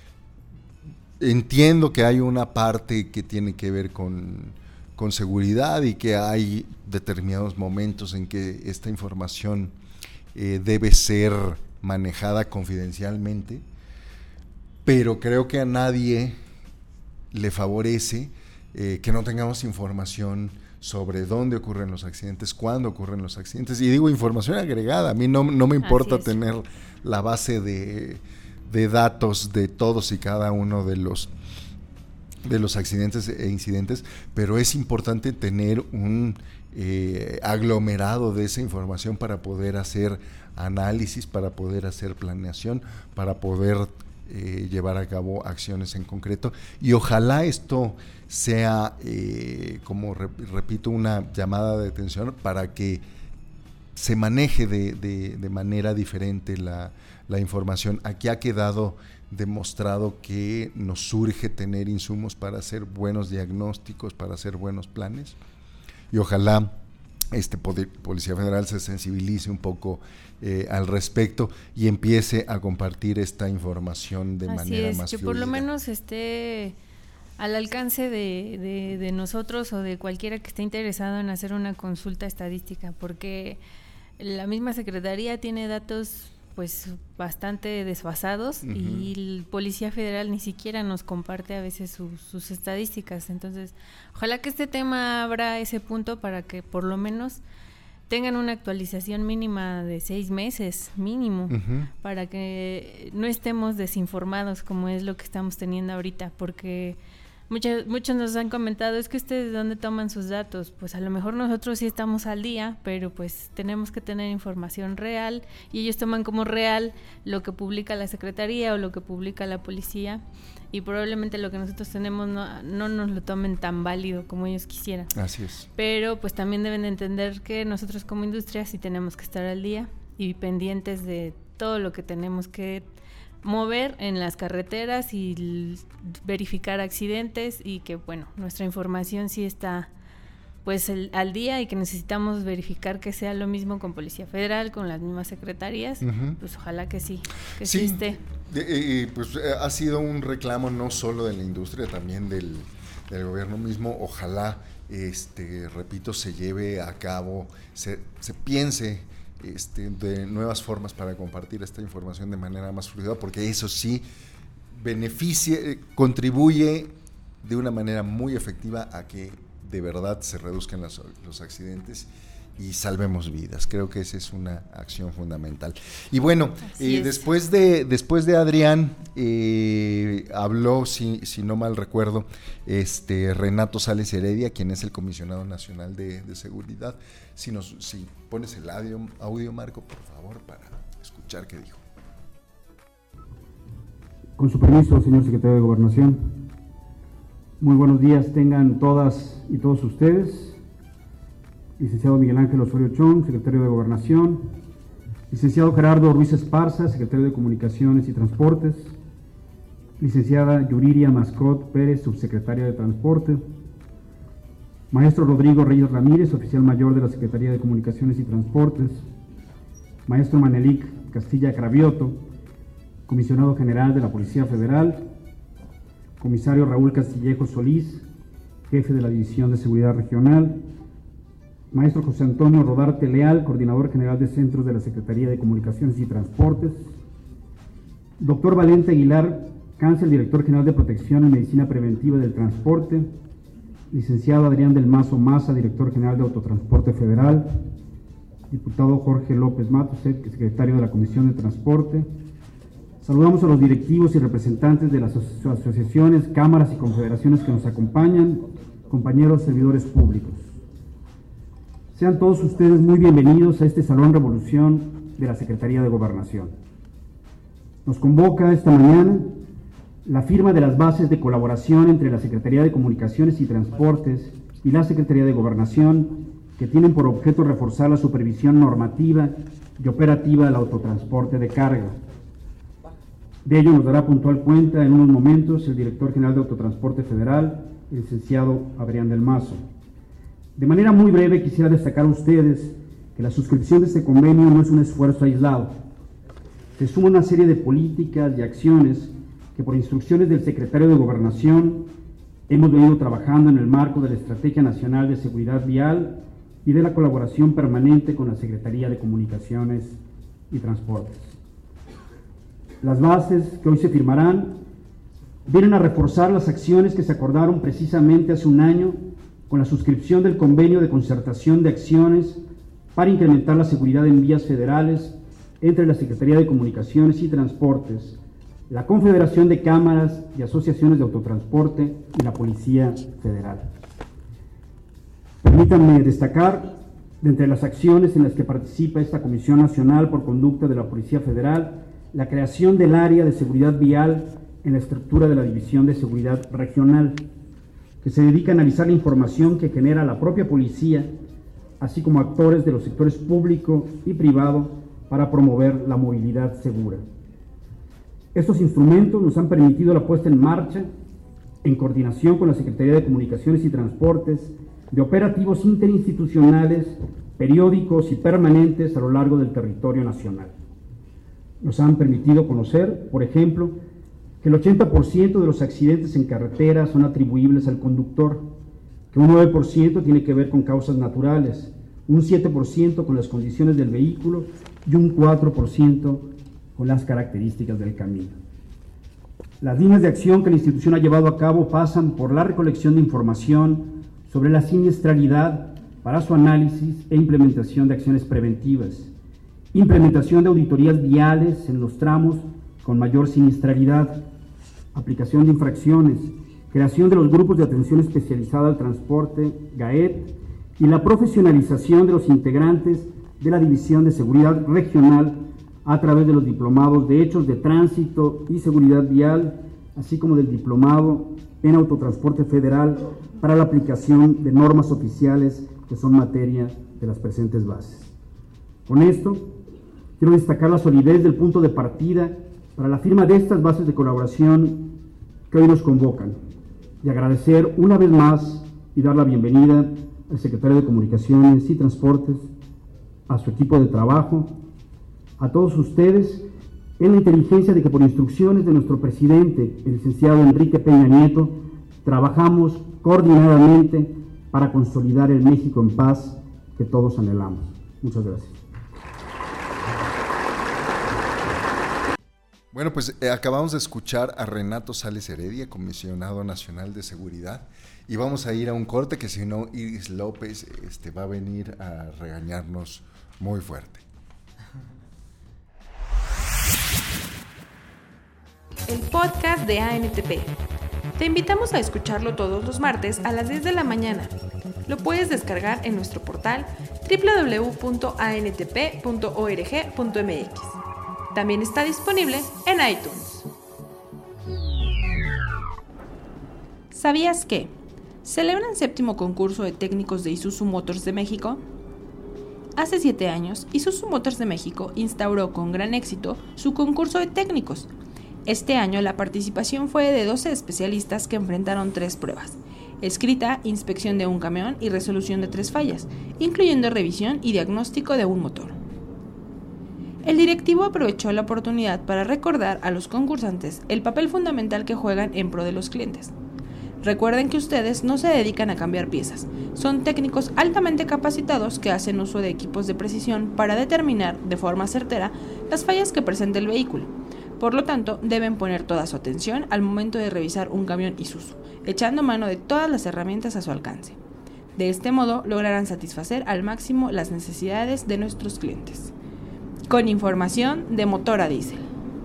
Entiendo que hay una parte que tiene que ver con, con seguridad, y que hay determinados momentos en que esta información eh, debe ser manejada confidencialmente, pero creo que a nadie le favorece eh, que no tengamos información sobre dónde ocurren los accidentes, cuándo ocurren los accidentes, y digo información agregada. A mí no, no me importa tener la base de, de datos de todos y cada uno de los de los accidentes e incidentes, pero es importante tener un eh, aglomerado de esa información para poder hacer análisis, para poder hacer planeación, para poder eh, llevar a cabo acciones en concreto, y ojalá esto sea, eh, como rep- repito, una llamada de atención para que se maneje de, de, de manera diferente la, la información. Aquí ha quedado demostrado que nos surge tener insumos para hacer buenos diagnósticos, para hacer buenos planes, y ojalá este poder, Policía Federal se sensibilice un poco eh, al respecto y empiece a compartir esta información de Así manera es, más que fluida. Por lo menos esté al alcance de, de, de nosotros o de cualquiera que esté interesado en hacer una consulta estadística, porque la misma Secretaría tiene datos pues bastante desfasados, uh-huh. y el Policía Federal ni siquiera nos comparte a veces su, sus estadísticas. Entonces, ojalá que este tema abra ese punto para que por lo menos tengan una actualización mínima de seis meses, mínimo, Uh-huh. para que no estemos desinformados como es lo que estamos teniendo ahorita, porque muchos, muchos nos han comentado, es que ustedes ¿de dónde toman sus datos? Pues a lo mejor nosotros sí estamos al día, pero pues tenemos que tener información real, y ellos toman como real lo que publica la Secretaría o lo que publica la policía, y probablemente lo que nosotros tenemos no, no nos lo tomen tan válido como ellos quisieran. Así es. Pero pues también deben de entender que nosotros como industria sí tenemos que estar al día y pendientes de todo lo que tenemos que mover en las carreteras y l- verificar accidentes, y que bueno, nuestra información sí está pues el, al día, y que necesitamos verificar que sea lo mismo con Policía Federal, con las mismas secretarías. Uh-huh. Pues ojalá que sí, que Sí, sí esté. de- eh, eh, pues eh, ha sido un reclamo no solo de la industria, también del, del gobierno mismo. Ojalá, este, repito, se lleve a cabo, se, se piense este, de nuevas formas para compartir esta información de manera más fluida, porque eso sí beneficia, eh, contribuye de una manera muy efectiva a que de verdad se reduzcan los, los accidentes y salvemos vidas. Creo que esa es una acción fundamental. Y bueno, Así eh, es. después de después de Adrián, eh, habló, si, si no mal recuerdo, este Renato Sales Heredia, quien es el comisionado nacional de, de seguridad. Si nos si pones el audio, audio, Marco, por favor, para escuchar qué dijo. Con su permiso, señor secretario de Gobernación, muy buenos días tengan todas y todos ustedes. Licenciado Miguel Ángel Osorio Chong, secretario de Gobernación. Licenciado Gerardo Ruiz Esparza, secretario de Comunicaciones y Transportes. Licenciada Yuriria Mascot Pérez, subsecretaria de Transporte. Maestro Rodrigo Reyes Ramírez, oficial mayor de la Secretaría de Comunicaciones y Transportes. Maestro Manelik Castilla Cravioto, comisionado general de la Policía Federal. Comisario Raúl Castillejo Solís, jefe de la División de Seguridad Regional. Maestro José Antonio Rodarte Leal, coordinador general de centros de la Secretaría de Comunicaciones y Transportes. Doctor Valente Aguilar Cancel, director general de Protección y Medicina Preventiva del Transporte. Licenciado Adrián del Mazo Maza, director general de Autotransporte Federal. Diputado Jorge López Matos, secretario de la Comisión de Transporte. Saludamos a los directivos y representantes de las aso- asociaciones, cámaras y confederaciones que nos acompañan, compañeros servidores públicos. Sean todos ustedes muy bienvenidos a este Salón Revolución de la Secretaría de Gobernación. Nos convoca esta mañana la firma de las bases de colaboración entre la Secretaría de Comunicaciones y Transportes y la Secretaría de Gobernación, que tienen por objeto reforzar la supervisión normativa y operativa del autotransporte de carga. De ello nos dará puntual cuenta en unos momentos el director general de Autotransporte Federal, el licenciado Adrián del Mazo. De manera muy breve quisiera destacar a ustedes que la suscripción de este convenio no es un esfuerzo aislado. Se suma una serie de políticas y acciones que por instrucciones del secretario de Gobernación hemos venido trabajando en el marco de la Estrategia Nacional de Seguridad Vial y de la colaboración permanente con la Secretaría de Comunicaciones y Transportes. Las bases que hoy se firmarán vienen a reforzar las acciones que se acordaron precisamente hace un año con la suscripción del convenio de concertación de acciones para incrementar la seguridad en vías federales entre la Secretaría de Comunicaciones y Transportes, la Confederación de Cámaras y Asociaciones de Autotransporte y la Policía Federal. Permítanme destacar, de entre las acciones en las que participa esta Comisión Nacional por Conducta de la Policía Federal, la creación del área de seguridad vial en la estructura de la División de Seguridad Regional, que se dedica a analizar la información que genera la propia policía, así como actores de los sectores público y privado para promover la movilidad segura. Estos instrumentos nos han permitido la puesta en marcha, en coordinación con la Secretaría de Comunicaciones y Transportes, de operativos interinstitucionales, periódicos y permanentes a lo largo del territorio nacional. Nos han permitido conocer, por ejemplo, que el ochenta por ciento de los accidentes en carretera son atribuibles al conductor, que un nueve por ciento tiene que ver con causas naturales, un siete por ciento con las condiciones del vehículo y un cuatro por ciento con las características del camino. Las líneas de acción que la institución ha llevado a cabo pasan por la recolección de información sobre la siniestralidad para su análisis e implementación de acciones preventivas, implementación de auditorías viales en los tramos con mayor siniestralidad, aplicación de infracciones, creación de los grupos de atención especializada al transporte, GAET, y la profesionalización de los integrantes de la División de Seguridad Regional a través de los diplomados de hechos de tránsito y seguridad vial, así como del diplomado en autotransporte federal para la aplicación de normas oficiales que son materia de las presentes bases. Con esto, quiero destacar la solidez del punto de partida para la firma de estas bases de colaboración que hoy nos convocan, y agradecer una vez más y dar la bienvenida al secretario de Comunicaciones y Transportes, a su equipo de trabajo, a todos ustedes, en la inteligencia de que por instrucciones de nuestro presidente, el licenciado Enrique Peña Nieto, trabajamos coordinadamente para consolidar el México en paz que todos anhelamos. Muchas gracias. Bueno, pues eh, acabamos de escuchar a Renato Sales Heredia, comisionado nacional de seguridad, y vamos a ir a un corte que si no Iris López este, va a venir a regañarnos muy fuerte. El podcast de A N T P. Te invitamos a escucharlo todos los martes a las diez de la mañana. Lo puedes descargar en nuestro portal doble u doble u doble u punto a n t p punto org punto m x. También está disponible en iTunes. ¿Sabías que celebran séptimo concurso de técnicos de Isuzu Motors de México? Hace siete años, Isuzu Motors de México instauró con gran éxito su concurso de técnicos. Este año la participación fue de doce especialistas que enfrentaron tres pruebas: escrita, inspección de un camión y resolución de tres fallas, incluyendo revisión y diagnóstico de un motor. El directivo aprovechó la oportunidad para recordar a los concursantes el papel fundamental que juegan en pro de los clientes. Recuerden que ustedes no se dedican a cambiar piezas, son técnicos altamente capacitados que hacen uso de equipos de precisión para determinar de forma certera las fallas que presenta el vehículo. Por lo tanto, deben poner toda su atención al momento de revisar un camión Isuzu, echando mano de todas las herramientas a su alcance. De este modo, lograrán satisfacer al máximo las necesidades de nuestros clientes. Con información de Motor a Diésel.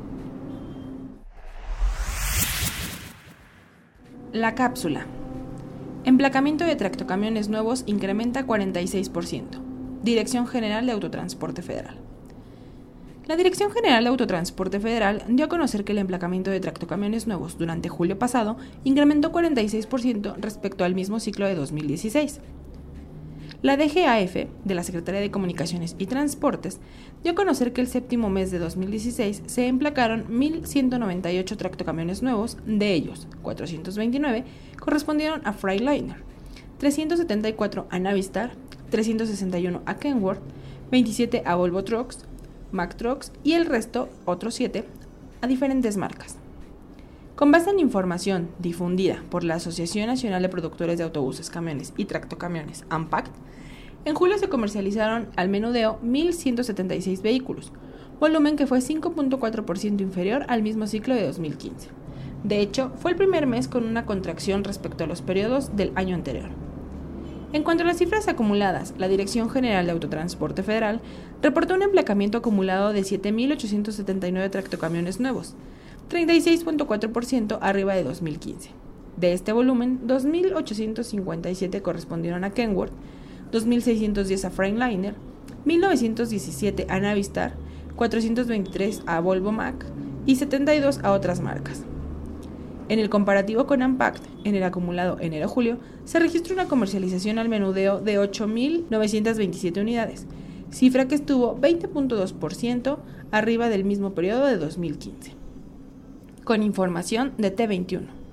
La cápsula. Emplacamiento de tractocamiones nuevos incrementa cuarenta y seis por ciento. Dirección General de Autotransporte Federal. La Dirección General de Autotransporte Federal dio a conocer que el emplacamiento de tractocamiones nuevos durante julio pasado incrementó cuarenta y seis por ciento respecto al mismo ciclo de dos mil dieciséis. La D G A F, de la Secretaría de Comunicaciones y Transportes, dio a conocer que el séptimo mes de dos mil dieciséis se emplacaron mil ciento noventa y ocho tractocamiones nuevos, de ellos cuatrocientos veintinueve correspondieron a Freightliner, trescientos setenta y cuatro a Navistar, trescientos sesenta y uno a Kenworth, veintisiete a Volvo Trucks, Mack Trucks y el resto, otros siete, a diferentes marcas. Con base en información difundida por la Asociación Nacional de Productores de Autobuses, Camiones y Tractocamiones, ANPACT, en julio se comercializaron al menudeo mil ciento setenta y seis vehículos, volumen que fue cinco punto cuatro por ciento inferior al mismo ciclo de dos mil quince. De hecho, fue el primer mes con una contracción respecto a los periodos del año anterior. En cuanto a las cifras acumuladas, la Dirección General de Autotransporte Federal reportó un emplacamiento acumulado de siete mil ochocientos setenta y nueve tractocamiones nuevos, treinta y seis punto cuatro por ciento arriba de dos mil quince. De este volumen, dos mil ochocientos cincuenta y siete correspondieron a Kenworth, dos mil seiscientos diez a Freightliner, mil novecientos diecisiete a Navistar, cuatrocientos veintitrés a Volvo Mack y setenta y dos a otras marcas. En el comparativo con ANPACT, en el acumulado enero-julio, se registró una comercialización al menudeo de ocho mil novecientos veintisiete unidades, cifra que estuvo veinte punto dos por ciento arriba del mismo periodo de dos mil quince. Con información de T veintiuno.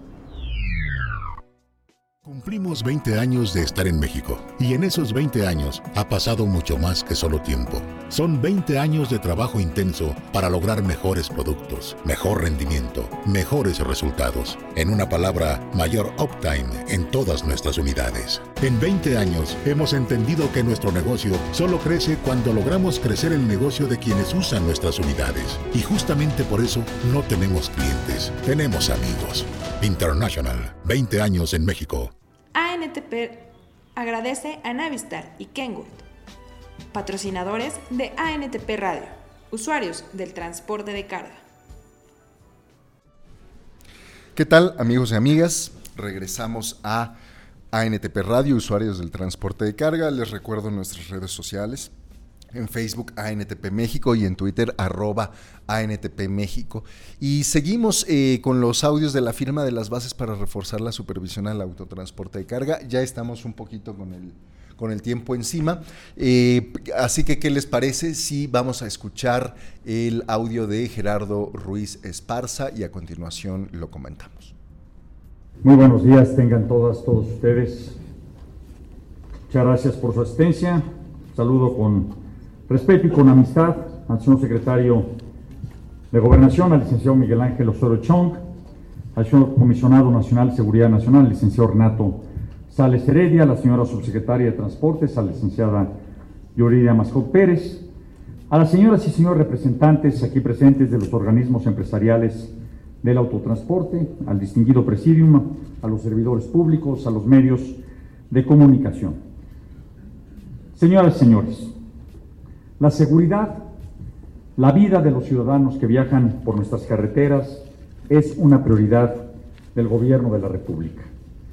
Cumplimos veinte años de estar en México y en esos veinte años ha pasado mucho más que solo tiempo. Son veinte años de trabajo intenso para lograr mejores productos, mejor rendimiento, mejores resultados. En una palabra, mayor uptime en todas nuestras unidades. En veinte años hemos entendido que nuestro negocio solo crece cuando logramos crecer el negocio de quienes usan nuestras unidades. Y justamente por eso no tenemos clientes, tenemos amigos. International, veinte años en México. A N T P Agradece a Navistar y Kenwood, patrocinadores de A N T P Radio, usuarios del transporte de carga. ¿Qué tal, amigos y amigas? Regresamos a A N T P Radio, usuarios del transporte de carga. Les recuerdo nuestras redes sociales. En Facebook A N T P México y en Twitter arroba A N T P México. Y seguimos eh, con los audios de la firma de las bases para reforzar la supervisión al autotransporte de carga. Ya estamos un poquito con el, con el tiempo encima. Eh, así que, ¿qué les parece si vamos a escuchar el audio de Gerardo Ruiz Esparza y a continuación lo comentamos? Muy buenos días, tengan todas, todos ustedes. Muchas gracias por su asistencia. Saludo con respeto y con amistad al señor secretario de Gobernación, al licenciado Miguel Ángel Osorio Chong, al señor comisionado nacional de Seguridad Nacional, el licenciado Renato Sales Heredia, a la señora subsecretaria de Transportes, a la licenciada Yuridia Mascó Pérez, a las señoras y señores representantes aquí presentes de los organismos empresariales del autotransporte, al distinguido presidium, a los servidores públicos, a los medios de comunicación. Señoras y señores, la seguridad, la vida de los ciudadanos que viajan por nuestras carreteras es una prioridad del Gobierno de la República.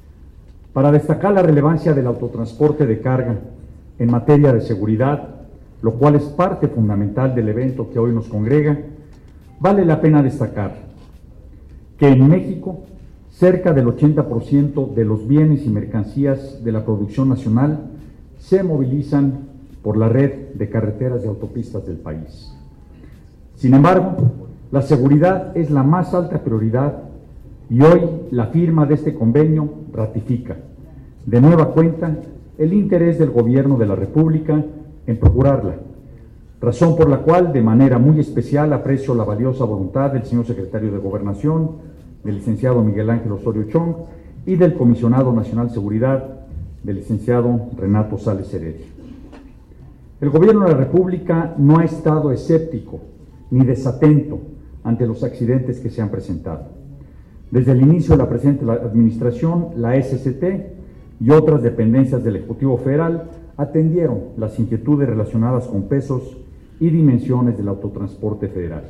Para destacar la relevancia del autotransporte de carga en materia de seguridad, lo cual es parte fundamental del evento que hoy nos congrega, vale la pena destacar que en México cerca del ochenta por ciento de los bienes y mercancías de la producción nacional se movilizan por la red de carreteras y autopistas del país. Sin embargo, la seguridad es la más alta prioridad y hoy la firma de este convenio ratifica, de nueva cuenta, el interés del Gobierno de la República en procurarla, razón por la cual de manera muy especial aprecio la valiosa voluntad del señor secretario de Gobernación, del licenciado Miguel Ángel Osorio Chong y del comisionado nacional de Seguridad, del licenciado Renato Sales Heredia. El Gobierno de la República no ha estado escéptico ni desatento ante los accidentes que se han presentado. Desde el inicio de la presente administración, la S C T y otras dependencias del Ejecutivo Federal atendieron las inquietudes relacionadas con pesos y dimensiones del autotransporte federal.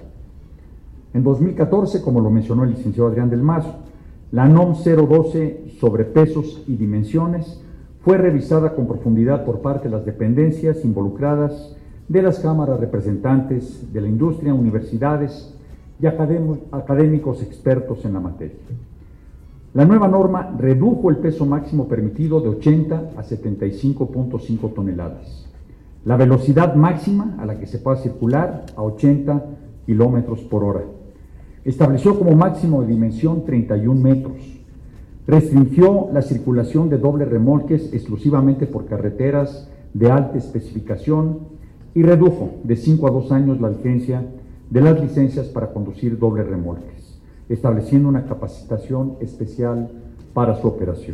En dos mil catorce, como lo mencionó el licenciado Adrián del Mazo, la NOM cero doce sobre pesos y dimensiones fue revisada con profundidad por parte de las dependencias involucradas de las cámaras representantes de la industria, universidades y académicos expertos en la materia. La nueva norma redujo el peso máximo permitido de ochenta a setenta y cinco punto cinco toneladas, la velocidad máxima a la que se puede circular a ochenta kilómetros por hora. Estableció como máximo de dimensión treinta y un metros. Restringió la circulación de dobles remolques exclusivamente por carreteras de alta especificación y redujo de cinco a dos años la vigencia de las licencias para conducir dobles remolques, estableciendo una capacitación especial para su operación.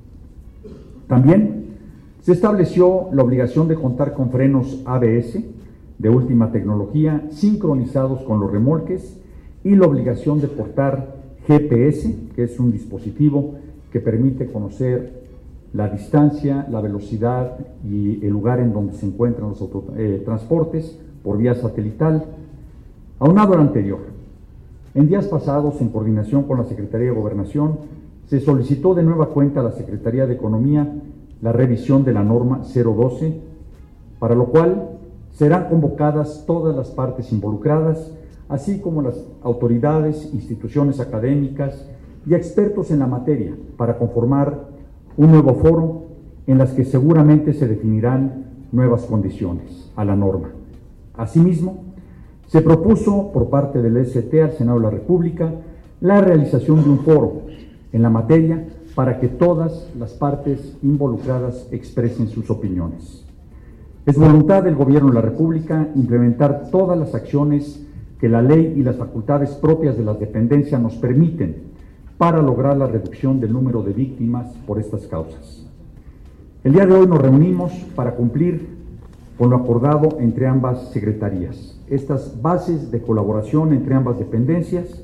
También se estableció la obligación de contar con frenos A B S de última tecnología sincronizados con los remolques y la obligación de portar G P S, que es un dispositivo que permite conocer la distancia, la velocidad y el lugar en donde se encuentran los autotransportes por vía satelital. Aunado al anterior, en días pasados, en coordinación con la Secretaría de Gobernación, se solicitó de nueva cuenta a la Secretaría de Economía la revisión de la norma cero doce, para lo cual serán convocadas todas las partes involucradas, así como las autoridades, instituciones académicas y expertos en la materia, para conformar un nuevo foro en las que seguramente se definirán nuevas condiciones a la norma. Asimismo, se propuso por parte del S T al Senado de la República la realización de un foro en la materia para que todas las partes involucradas expresen sus opiniones. Es voluntad del Gobierno de la República implementar todas las acciones que la ley y las facultades propias de las dependencias nos permiten para lograr la reducción del número de víctimas por estas causas. El día de hoy nos reunimos para cumplir con lo acordado entre ambas secretarías. Estas bases de colaboración entre ambas dependencias,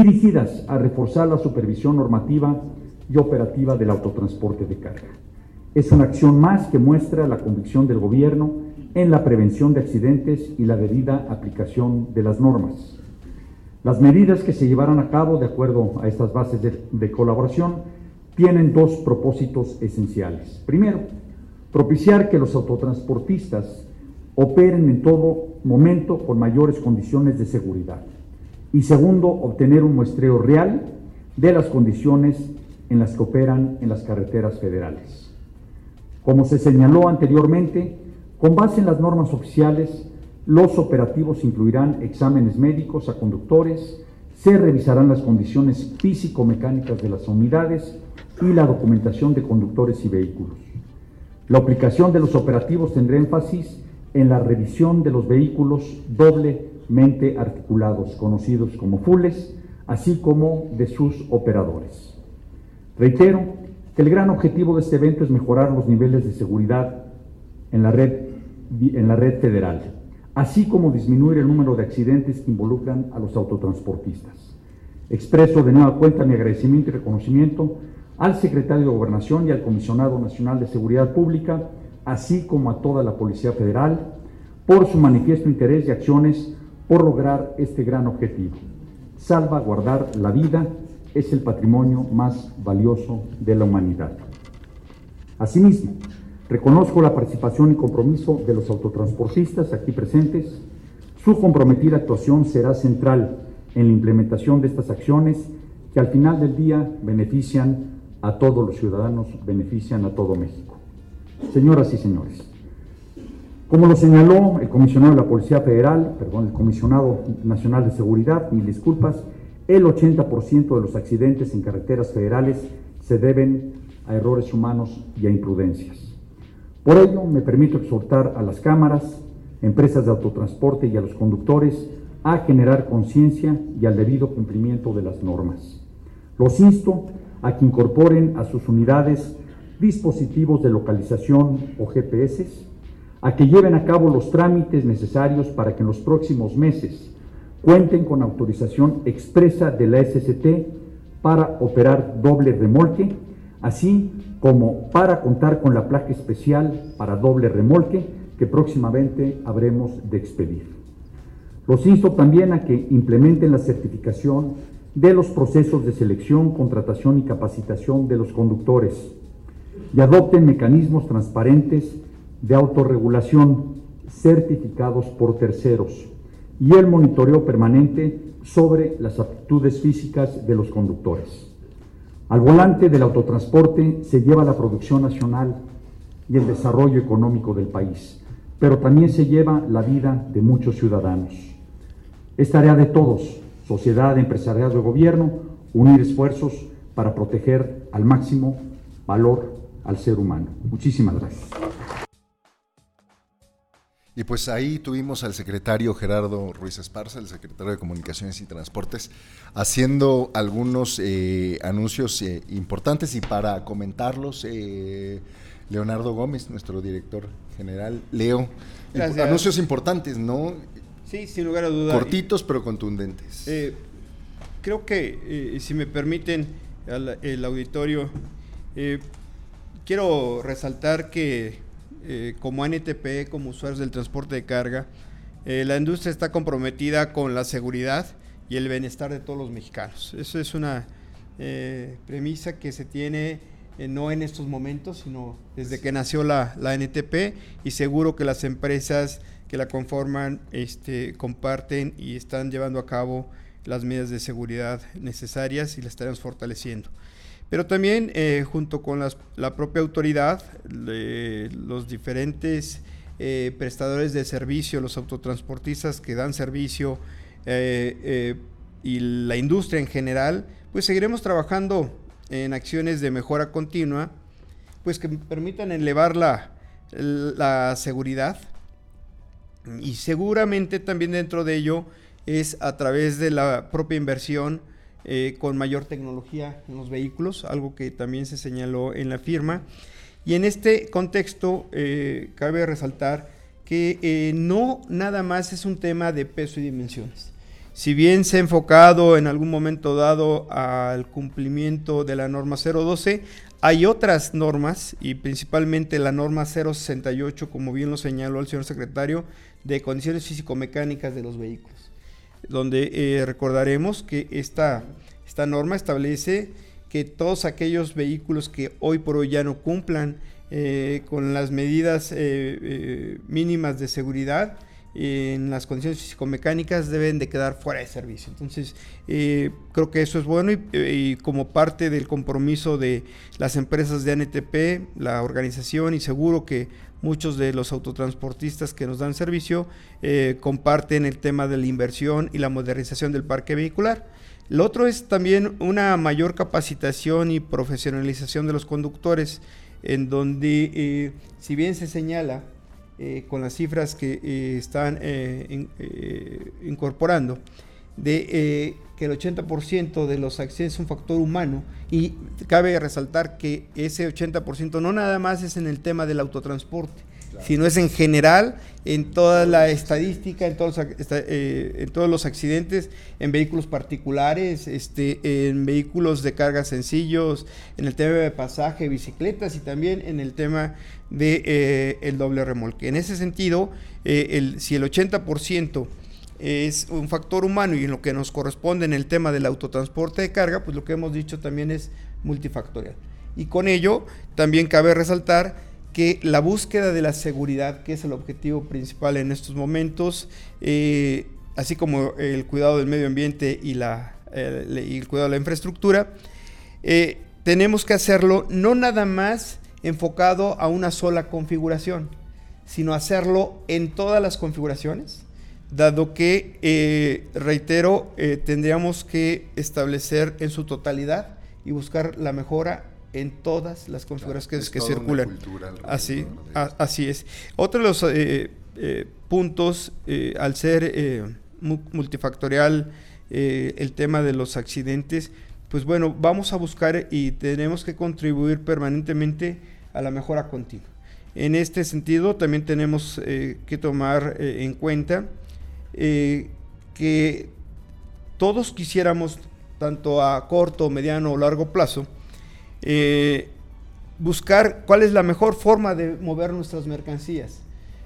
dirigidas a reforzar la supervisión normativa y operativa del autotransporte de carga. Es una acción más que muestra la convicción del gobierno en la prevención de accidentes y la debida aplicación de las normas. Las medidas que se llevarán a cabo de acuerdo a estas bases de, de colaboración tienen dos propósitos esenciales. Primero, propiciar que los autotransportistas operen en todo momento con mayores condiciones de seguridad. Y segundo, obtener un muestreo real de las condiciones en las que operan en las carreteras federales. Como se señaló anteriormente, con base en las normas oficiales, los operativos incluirán exámenes médicos a conductores, se revisarán las condiciones físico-mecánicas de las unidades y la documentación de conductores y vehículos. La aplicación de los operativos tendrá énfasis en la revisión de los vehículos doblemente articulados, conocidos como fules, así como de sus operadores. Reitero que el gran objetivo de este evento es mejorar los niveles de seguridad en la red, en la red federal, así como disminuir el número de accidentes que involucran a los autotransportistas. Expreso de nueva cuenta mi agradecimiento y reconocimiento al secretario de Gobernación y al Comisionado Nacional de Seguridad Pública, así como a toda la Policía Federal, por su manifiesto interés y acciones por lograr este gran objetivo. Salvaguardar la vida es el patrimonio más valioso de la humanidad. Asimismo, reconozco la participación y compromiso de los autotransportistas aquí presentes. Su comprometida actuación será central en la implementación de estas acciones que al final del día benefician a todos los ciudadanos, benefician a todo México. Señoras y señores, como lo señaló el comisionado de la Policía Federal, perdón, el comisionado nacional de seguridad, mil disculpas, el ochenta por ciento de los accidentes en carreteras federales se deben a errores humanos y a imprudencias. Por ello, me permito exhortar a las cámaras, empresas de autotransporte y a los conductores a generar conciencia y al debido cumplimiento de las normas. Los insto a que incorporen a sus unidades dispositivos de localización o G P S, a que lleven a cabo los trámites necesarios para que en los próximos meses cuenten con autorización expresa de la S S T para operar doble remolque, así como para contar con la placa especial para doble remolque que próximamente habremos de expedir. Los insto también a que implementen la certificación de los procesos de selección, contratación y capacitación de los conductores y adopten mecanismos transparentes de autorregulación certificados por terceros y el monitoreo permanente sobre las aptitudes físicas de los conductores. Al volante del autotransporte se lleva la producción nacional y el desarrollo económico del país, pero también se lleva la vida de muchos ciudadanos. Es tarea de todos, sociedad, empresariado y gobierno, unir esfuerzos para proteger al máximo valor al ser humano. Muchísimas gracias. Y pues ahí tuvimos al secretario Gerardo Ruiz Esparza, el secretario de Comunicaciones y Transportes, haciendo algunos eh, anuncios eh, importantes, y para comentarlos, eh, Leonardo Gómez, nuestro director general. Leo, imp- anuncios importantes, ¿no? Sí, sin lugar a duda. Cortitos pero contundentes. Eh, creo que, eh, si me permiten, al, el auditorio, eh, quiero resaltar que Eh, como A N T P, como usuarios del transporte de carga, eh, la industria está comprometida con la seguridad y el bienestar de todos los mexicanos. Eso es una eh, premisa que se tiene eh, no en estos momentos, sino desde que nació la, la A N T P, y seguro que las empresas que la conforman este, comparten y están llevando a cabo las medidas de seguridad necesarias y las estaremos fortaleciendo. Pero también, eh, junto con las, la propia autoridad, le, los diferentes eh, prestadores de servicio, los autotransportistas que dan servicio eh, eh, y la industria en general, pues seguiremos trabajando en acciones de mejora continua, pues que permitan elevar la, la seguridad, y seguramente también dentro de ello es a través de la propia inversión Eh, con mayor tecnología en los vehículos, algo que también se señaló en la firma. Y en este contexto eh, cabe resaltar que eh, no nada más es un tema de peso y dimensiones. Si bien se ha enfocado en algún momento dado al cumplimiento de la norma cero doce, hay otras normas, y principalmente la norma cero sesenta y ocho, como bien lo señaló el señor secretario, de condiciones físico-mecánicas de los vehículos, donde eh, recordaremos que esta, esta norma establece que todos aquellos vehículos que hoy por hoy ya no cumplan eh, con las medidas eh, eh, mínimas de seguridad en las condiciones físico-mecánicas deben de quedar fuera de servicio. Entonces, eh, creo que eso es bueno y, y como parte del compromiso de las empresas de A N T P, la organización, y seguro que muchos de los autotransportistas que nos dan servicio eh, comparten el tema de la inversión y la modernización del parque vehicular. Lo otro es también una mayor capacitación y profesionalización de los conductores, en donde, eh, si bien se señala eh, con las cifras que eh, están eh, in, eh, incorporando, de eh, que el ochenta por ciento de los accidentes es un factor humano, y cabe resaltar que ese ochenta por ciento no nada más es en el tema del autotransporte, claro, sino es en general, en toda la estadística, en todos, eh, en todos los accidentes, en vehículos particulares, este, en vehículos de carga sencillos, en el tema de pasaje, bicicletas, y también en el tema de eh, el doble remolque. En ese sentido, eh, el, si el ochenta por ciento es un factor humano, y en lo que nos corresponde en el tema del autotransporte de carga, pues lo que hemos dicho también es multifactorial. Y con ello también cabe resaltar que la búsqueda de la seguridad, que es el objetivo principal en estos momentos, eh, así como el cuidado del medio ambiente y, la, eh, y el cuidado de la infraestructura, eh, tenemos que hacerlo no nada más enfocado a una sola configuración, sino hacerlo en todas las configuraciones, dado que, eh, reitero, eh, tendríamos que establecer en su totalidad y buscar la mejora en todas las configuraciones, claro, que, que circulan. Así, a, así es. Otro de los eh, eh, puntos, eh, al ser eh, multifactorial eh, el tema de los accidentes, pues bueno, vamos a buscar y tenemos que contribuir permanentemente a la mejora continua. En este sentido, también tenemos eh, que tomar eh, en cuenta eh, que todos quisiéramos, tanto a corto, mediano o largo plazo, Eh, buscar cuál es la mejor forma de mover nuestras mercancías,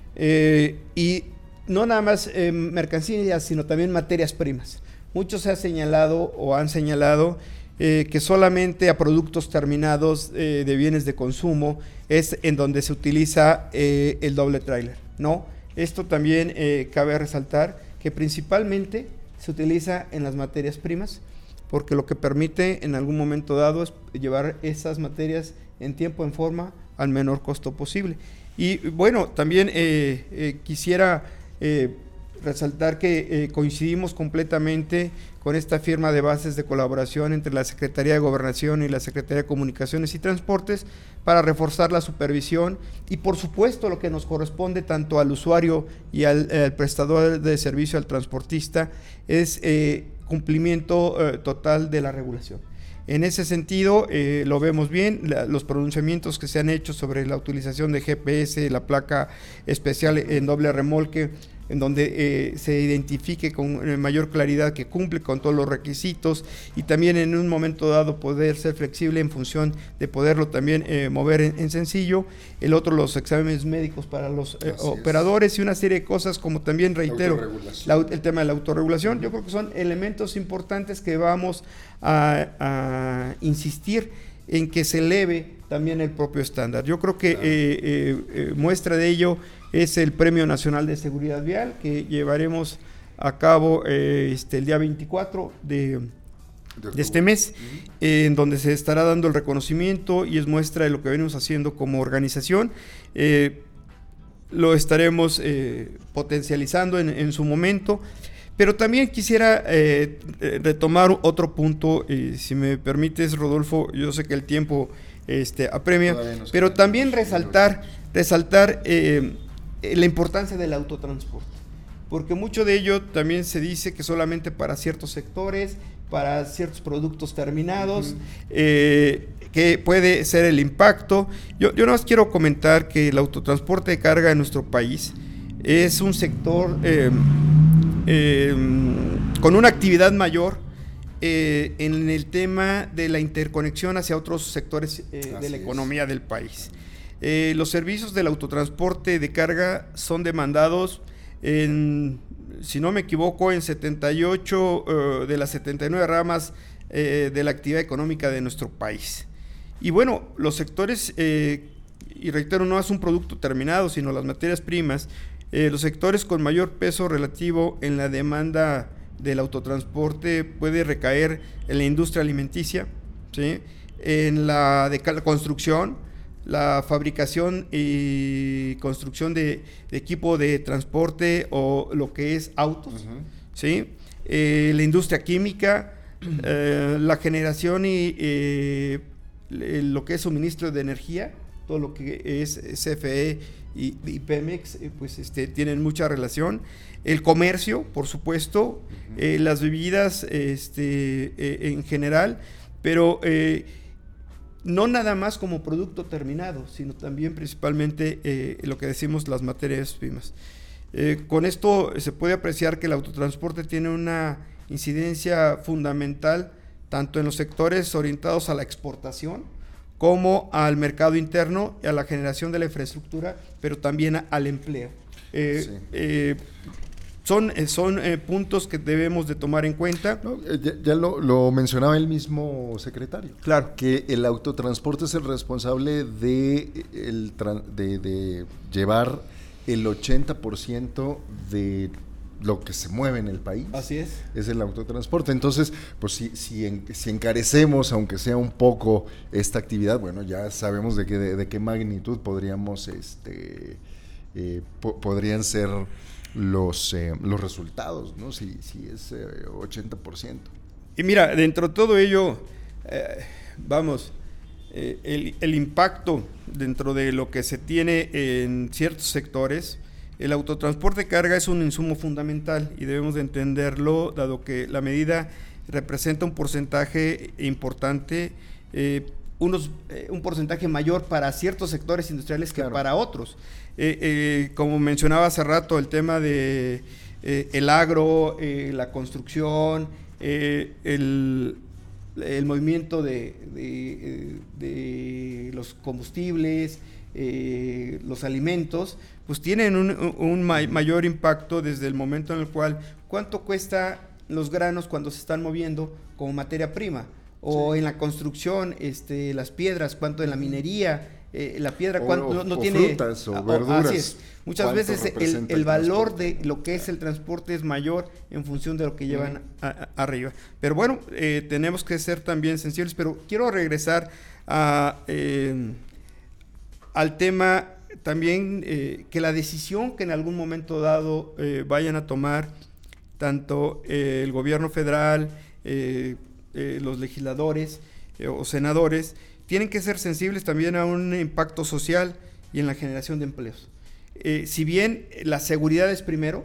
eh, y no nada más eh, mercancías, sino también materias primas. Muchos se ha señalado o han señalado eh, que solamente a productos terminados eh, de bienes de consumo es en donde se utiliza eh, el doble tráiler. No, esto también eh, cabe resaltar que principalmente se utiliza en las materias primas, porque lo que permite en algún momento dado es llevar esas materias en tiempo, en forma, al menor costo posible. Y bueno, también eh, eh, quisiera eh, resaltar que eh, coincidimos completamente con esta firma de bases de colaboración entre la Secretaría de Gobernación y la Secretaría de Comunicaciones y Transportes para reforzar la supervisión y, por supuesto, lo que nos corresponde tanto al usuario y al, al prestador de servicio, al transportista, es eh, cumplimiento eh, total de la regulación. En ese sentido, eh, lo vemos bien, la, los pronunciamientos que se han hecho sobre la utilización de G P S, la placa especial en doble remolque, en donde eh, se identifique con eh, mayor claridad que cumple con todos los requisitos, y también en un momento dado poder ser flexible en función de poderlo también eh, mover en, en sencillo. El otro, los exámenes médicos para los eh, operadores es. Y una serie de cosas como también, reitero, la, el tema de la autorregulación. Yo creo que son elementos importantes que vamos a, a insistir en que se eleve también el propio estándar. Yo creo que claro. eh, eh, eh, muestra de ello es el Premio Nacional de Seguridad Vial que llevaremos a cabo eh, este, el día veinticuatro de, de este mes, uh-huh. eh, en donde se estará dando el reconocimiento y es muestra de lo que venimos haciendo como organización. Eh, lo estaremos eh, potencializando en, en su momento, pero también quisiera eh, retomar otro punto, eh, si me permites, Rodolfo. Yo sé que el tiempo este, apremia, pero también resaltar, resaltar eh, la importancia del autotransporte, porque mucho de ello también se dice que solamente para ciertos sectores, para ciertos productos terminados, uh-huh. eh, que puede ser el impacto. Yo, yo nada más quiero comentar que el autotransporte de carga en nuestro país es un sector eh, eh, con una actividad mayor eh, en el tema de la interconexión hacia otros sectores eh, de la economía del país. Eh, los servicios del autotransporte de carga son demandados en, si no me equivoco, en setenta y ocho uh, de las setenta y nueve ramas eh, de la actividad económica de nuestro país. Y bueno, los sectores, eh, y reitero, no es un producto terminado, sino las materias primas, eh, los sectores con mayor peso relativo en la demanda del autotransporte puede recaer en la industria alimenticia, ¿sí?, en la de la construcción, la fabricación y construcción de, de equipo de transporte o lo que es autos, uh-huh. ¿sí?, eh, la industria química, eh, la generación y eh, lo que es suministro de energía, todo lo que es C F E y, y Pemex, eh, pues este, tienen mucha relación. El comercio, por supuesto, uh-huh. eh, las bebidas este, eh, en general, pero eh, no nada más como producto terminado, sino también principalmente eh, lo que decimos las materias primas. Eh, con esto se puede apreciar que el autotransporte tiene una incidencia fundamental tanto en los sectores orientados a la exportación como al mercado interno y a la generación de la infraestructura, pero también a, al empleo. Eh, sí. eh, Son, son eh, puntos que debemos de tomar en cuenta. No, ya ya lo, lo mencionaba el mismo secretario. Claro. Que el autotransporte es el responsable de, el, de, de llevar el ochenta por ciento de lo que se mueve en el país. Así es. Es el autotransporte. Entonces, pues si, si, en, si encarecemos, aunque sea un poco, esta actividad, bueno, ya sabemos de, que, de, de qué magnitud podríamos, este, eh, po podrían ser los, eh, los resultados, ¿no? Si, si es eh, ochenta por ciento. Y mira, dentro de todo ello, eh, vamos, eh, el, el impacto dentro de lo que se tiene en ciertos sectores, el autotransporte de carga es un insumo fundamental y debemos de entenderlo, dado que la medida representa un porcentaje importante, eh, unos, eh, un porcentaje mayor para ciertos sectores industriales que claro. para otros. Eh, eh, como mencionaba hace rato, el tema de eh, el agro, eh, la construcción, eh, el, el movimiento de, de, de los combustibles, eh, los alimentos, pues tienen un, un may, mayor impacto desde el momento en el cual, ¿cuánto cuesta los granos cuando se están moviendo como materia prima? O sí. en la construcción, este, las piedras, ¿cuánto en la minería? Eh, la piedra, ¿cuánto? O, no, no o tiene frutas o verduras. Así es. Muchas veces el, el valor de lo que es el transporte es mayor en función de lo que llevan uh-huh. a, a, arriba. Pero bueno, eh, tenemos que ser también sensibles, pero quiero regresar a, eh, al tema también eh, que la decisión que en algún momento dado eh, vayan a tomar tanto eh, el gobierno federal, eh, eh, los legisladores eh, o senadores, tienen que ser sensibles también a un impacto social y en la generación de empleos. Eh, si bien la seguridad es primero,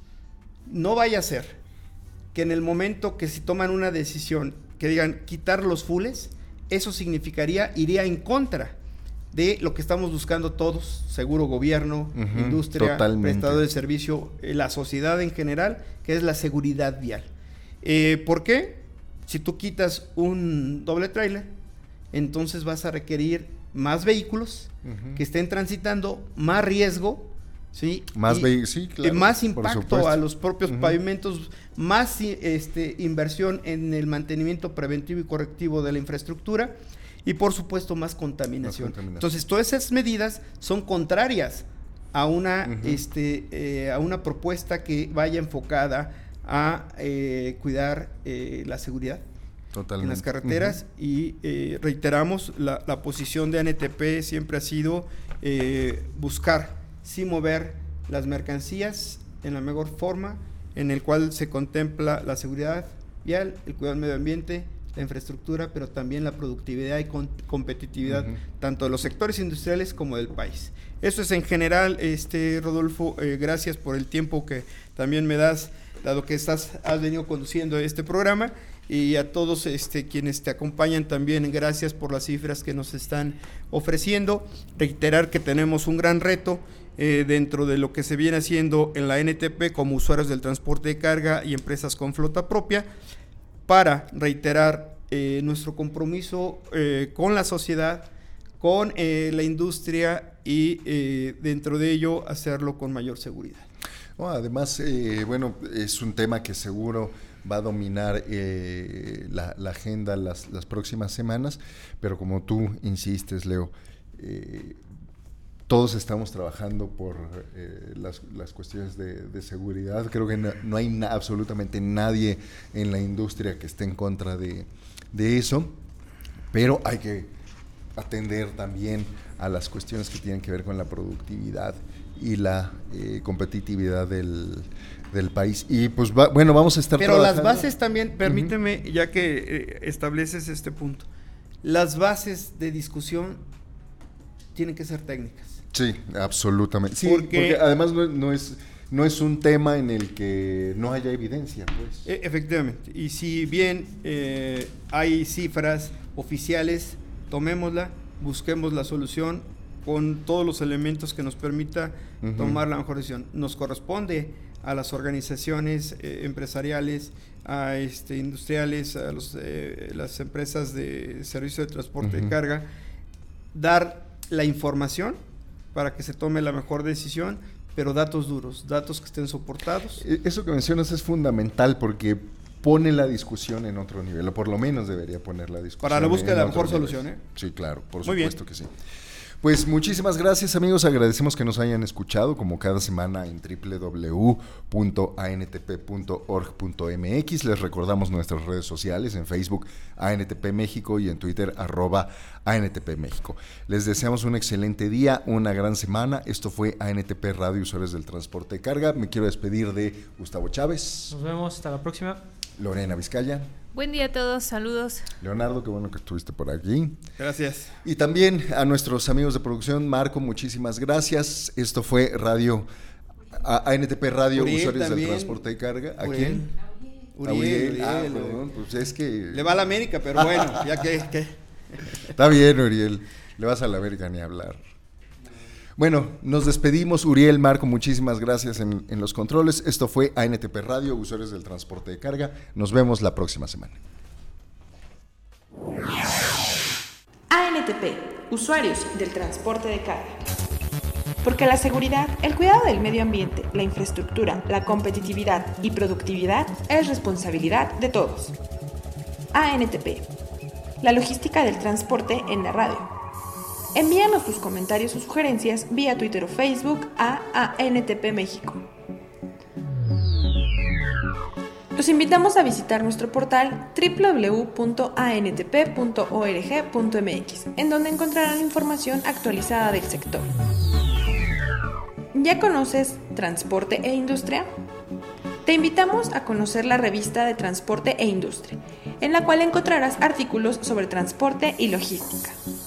no vaya a ser que en el momento que si toman una decisión que digan quitar los fules, eso significaría, iría en contra de lo que estamos buscando todos, seguro, gobierno, uh-huh, industria, totalmente. Prestador de servicio, eh, la sociedad en general, que es la seguridad vial. Eh, ¿Por qué? Si tú quitas un doble tráiler, entonces vas a requerir más vehículos uh-huh. que estén transitando, más riesgo, ¿sí? Más, y, sí, claro, más impacto a los propios uh-huh. pavimentos, más este, inversión en el mantenimiento preventivo y correctivo de la infraestructura y por supuesto más contaminación. Más contaminación. Entonces todas esas medidas son contrarias a una, uh-huh. este, eh, a una propuesta que vaya enfocada a eh, cuidar eh, la seguridad. Totalmente. En las carreteras uh-huh. y eh, reiteramos, la, la posición de A N T P siempre ha sido eh, buscar, sí mover las mercancías en la mejor forma, en el cual se contempla la seguridad vial, el cuidado del medio ambiente, la infraestructura, pero también la productividad y con, competitividad uh-huh. tanto de los sectores industriales como del país. Eso es en general, este Rodolfo, eh, gracias por el tiempo que también me das, dado que estás, has venido conduciendo este programa. Y a todos este, quienes te acompañan también, gracias por las cifras que nos están ofreciendo. Reiterar que tenemos un gran reto eh, dentro de lo que se viene haciendo en la A N T P como usuarios del transporte de carga y empresas con flota propia. para reiterar eh, nuestro compromiso eh, con la sociedad, con eh, la industria y eh, dentro de ello hacerlo con mayor seguridad. Oh, además, eh, bueno, es un tema que seguro va a dominar eh, la, la agenda las, las próximas semanas, pero como tú insistes, Leo, eh, todos estamos trabajando por eh, las, las cuestiones de, de seguridad. Creo que no, no hay na, absolutamente nadie en la industria que esté en contra de, de eso, pero hay que atender también a las cuestiones que tienen que ver con la productividad y la eh, competitividad del, del país. Y pues va, bueno, vamos a estar Pero trabajando. las bases también, permíteme, uh-huh. ya que eh, estableces este punto, las bases de discusión tienen que ser técnicas. Sí, absolutamente. Sí, porque, porque además no, no es no es un tema en el que no haya evidencia, pues. E- efectivamente. Y si bien eh, hay cifras oficiales, tomémosla, busquemos la solución con todos los elementos que nos permita uh-huh. tomar la mejor decisión. Nos corresponde a las organizaciones eh, empresariales, a este, industriales, a los, eh, las empresas de servicio de transporte uh-huh. de carga, dar la información para que se tome la mejor decisión, pero datos duros, datos que estén soportados. Eso que mencionas es fundamental porque pone la discusión en otro nivel, o por lo menos debería poner la discusión. Para la búsqueda de la mejor nivel. solución, ¿eh? Sí, claro, por Muy supuesto bien. que sí. Pues muchísimas gracias, amigos, agradecemos que nos hayan escuchado como cada semana en doble u doble u doble u punto a n t p punto org punto m x. Les recordamos nuestras redes sociales, en Facebook A N T P México y en Twitter arroba A N T P México. Les deseamos un excelente día, una gran semana. Esto fue A N T P Radio, Usuarios del Transporte de Carga. Me quiero despedir de Gustavo Chávez. Nos vemos, hasta la próxima. Lorena Vizcaya. Buen día a todos, saludos. Leonardo, qué bueno que estuviste por aquí. Gracias. Y también a nuestros amigos de producción, Marco, muchísimas gracias. Esto fue Radio, A N T P Radio, Uriel, Usuarios también. del Transporte de Carga. ¿A Uriel. quién? Uriel, A Uriel. Uriel, Ah, Uriel. perdón, pues es que... Le va a la América, pero bueno, ya que... que... Está bien, Uriel. Le vas a la América ni hablar. Bueno, nos despedimos. Uriel, Marco, muchísimas gracias en, en los controles. Esto fue A N T P Radio, Usuarios del Transporte de Carga. Nos vemos la próxima semana. A N T P, Usuarios del Transporte de Carga. Porque la seguridad, el cuidado del medio ambiente, la infraestructura, la competitividad y productividad es responsabilidad de todos. A N T P, la logística del transporte en la radio. Envíanos tus comentarios o sugerencias vía Twitter o Facebook a A N T P México. Los invitamos a visitar nuestro portal doble u doble u doble u punto a n t p punto org punto m x, en donde encontrarán información actualizada del sector. ¿Ya conoces Transporte e Industria? Te invitamos a conocer la revista de Transporte e Industria, en la cual encontrarás artículos sobre transporte y logística.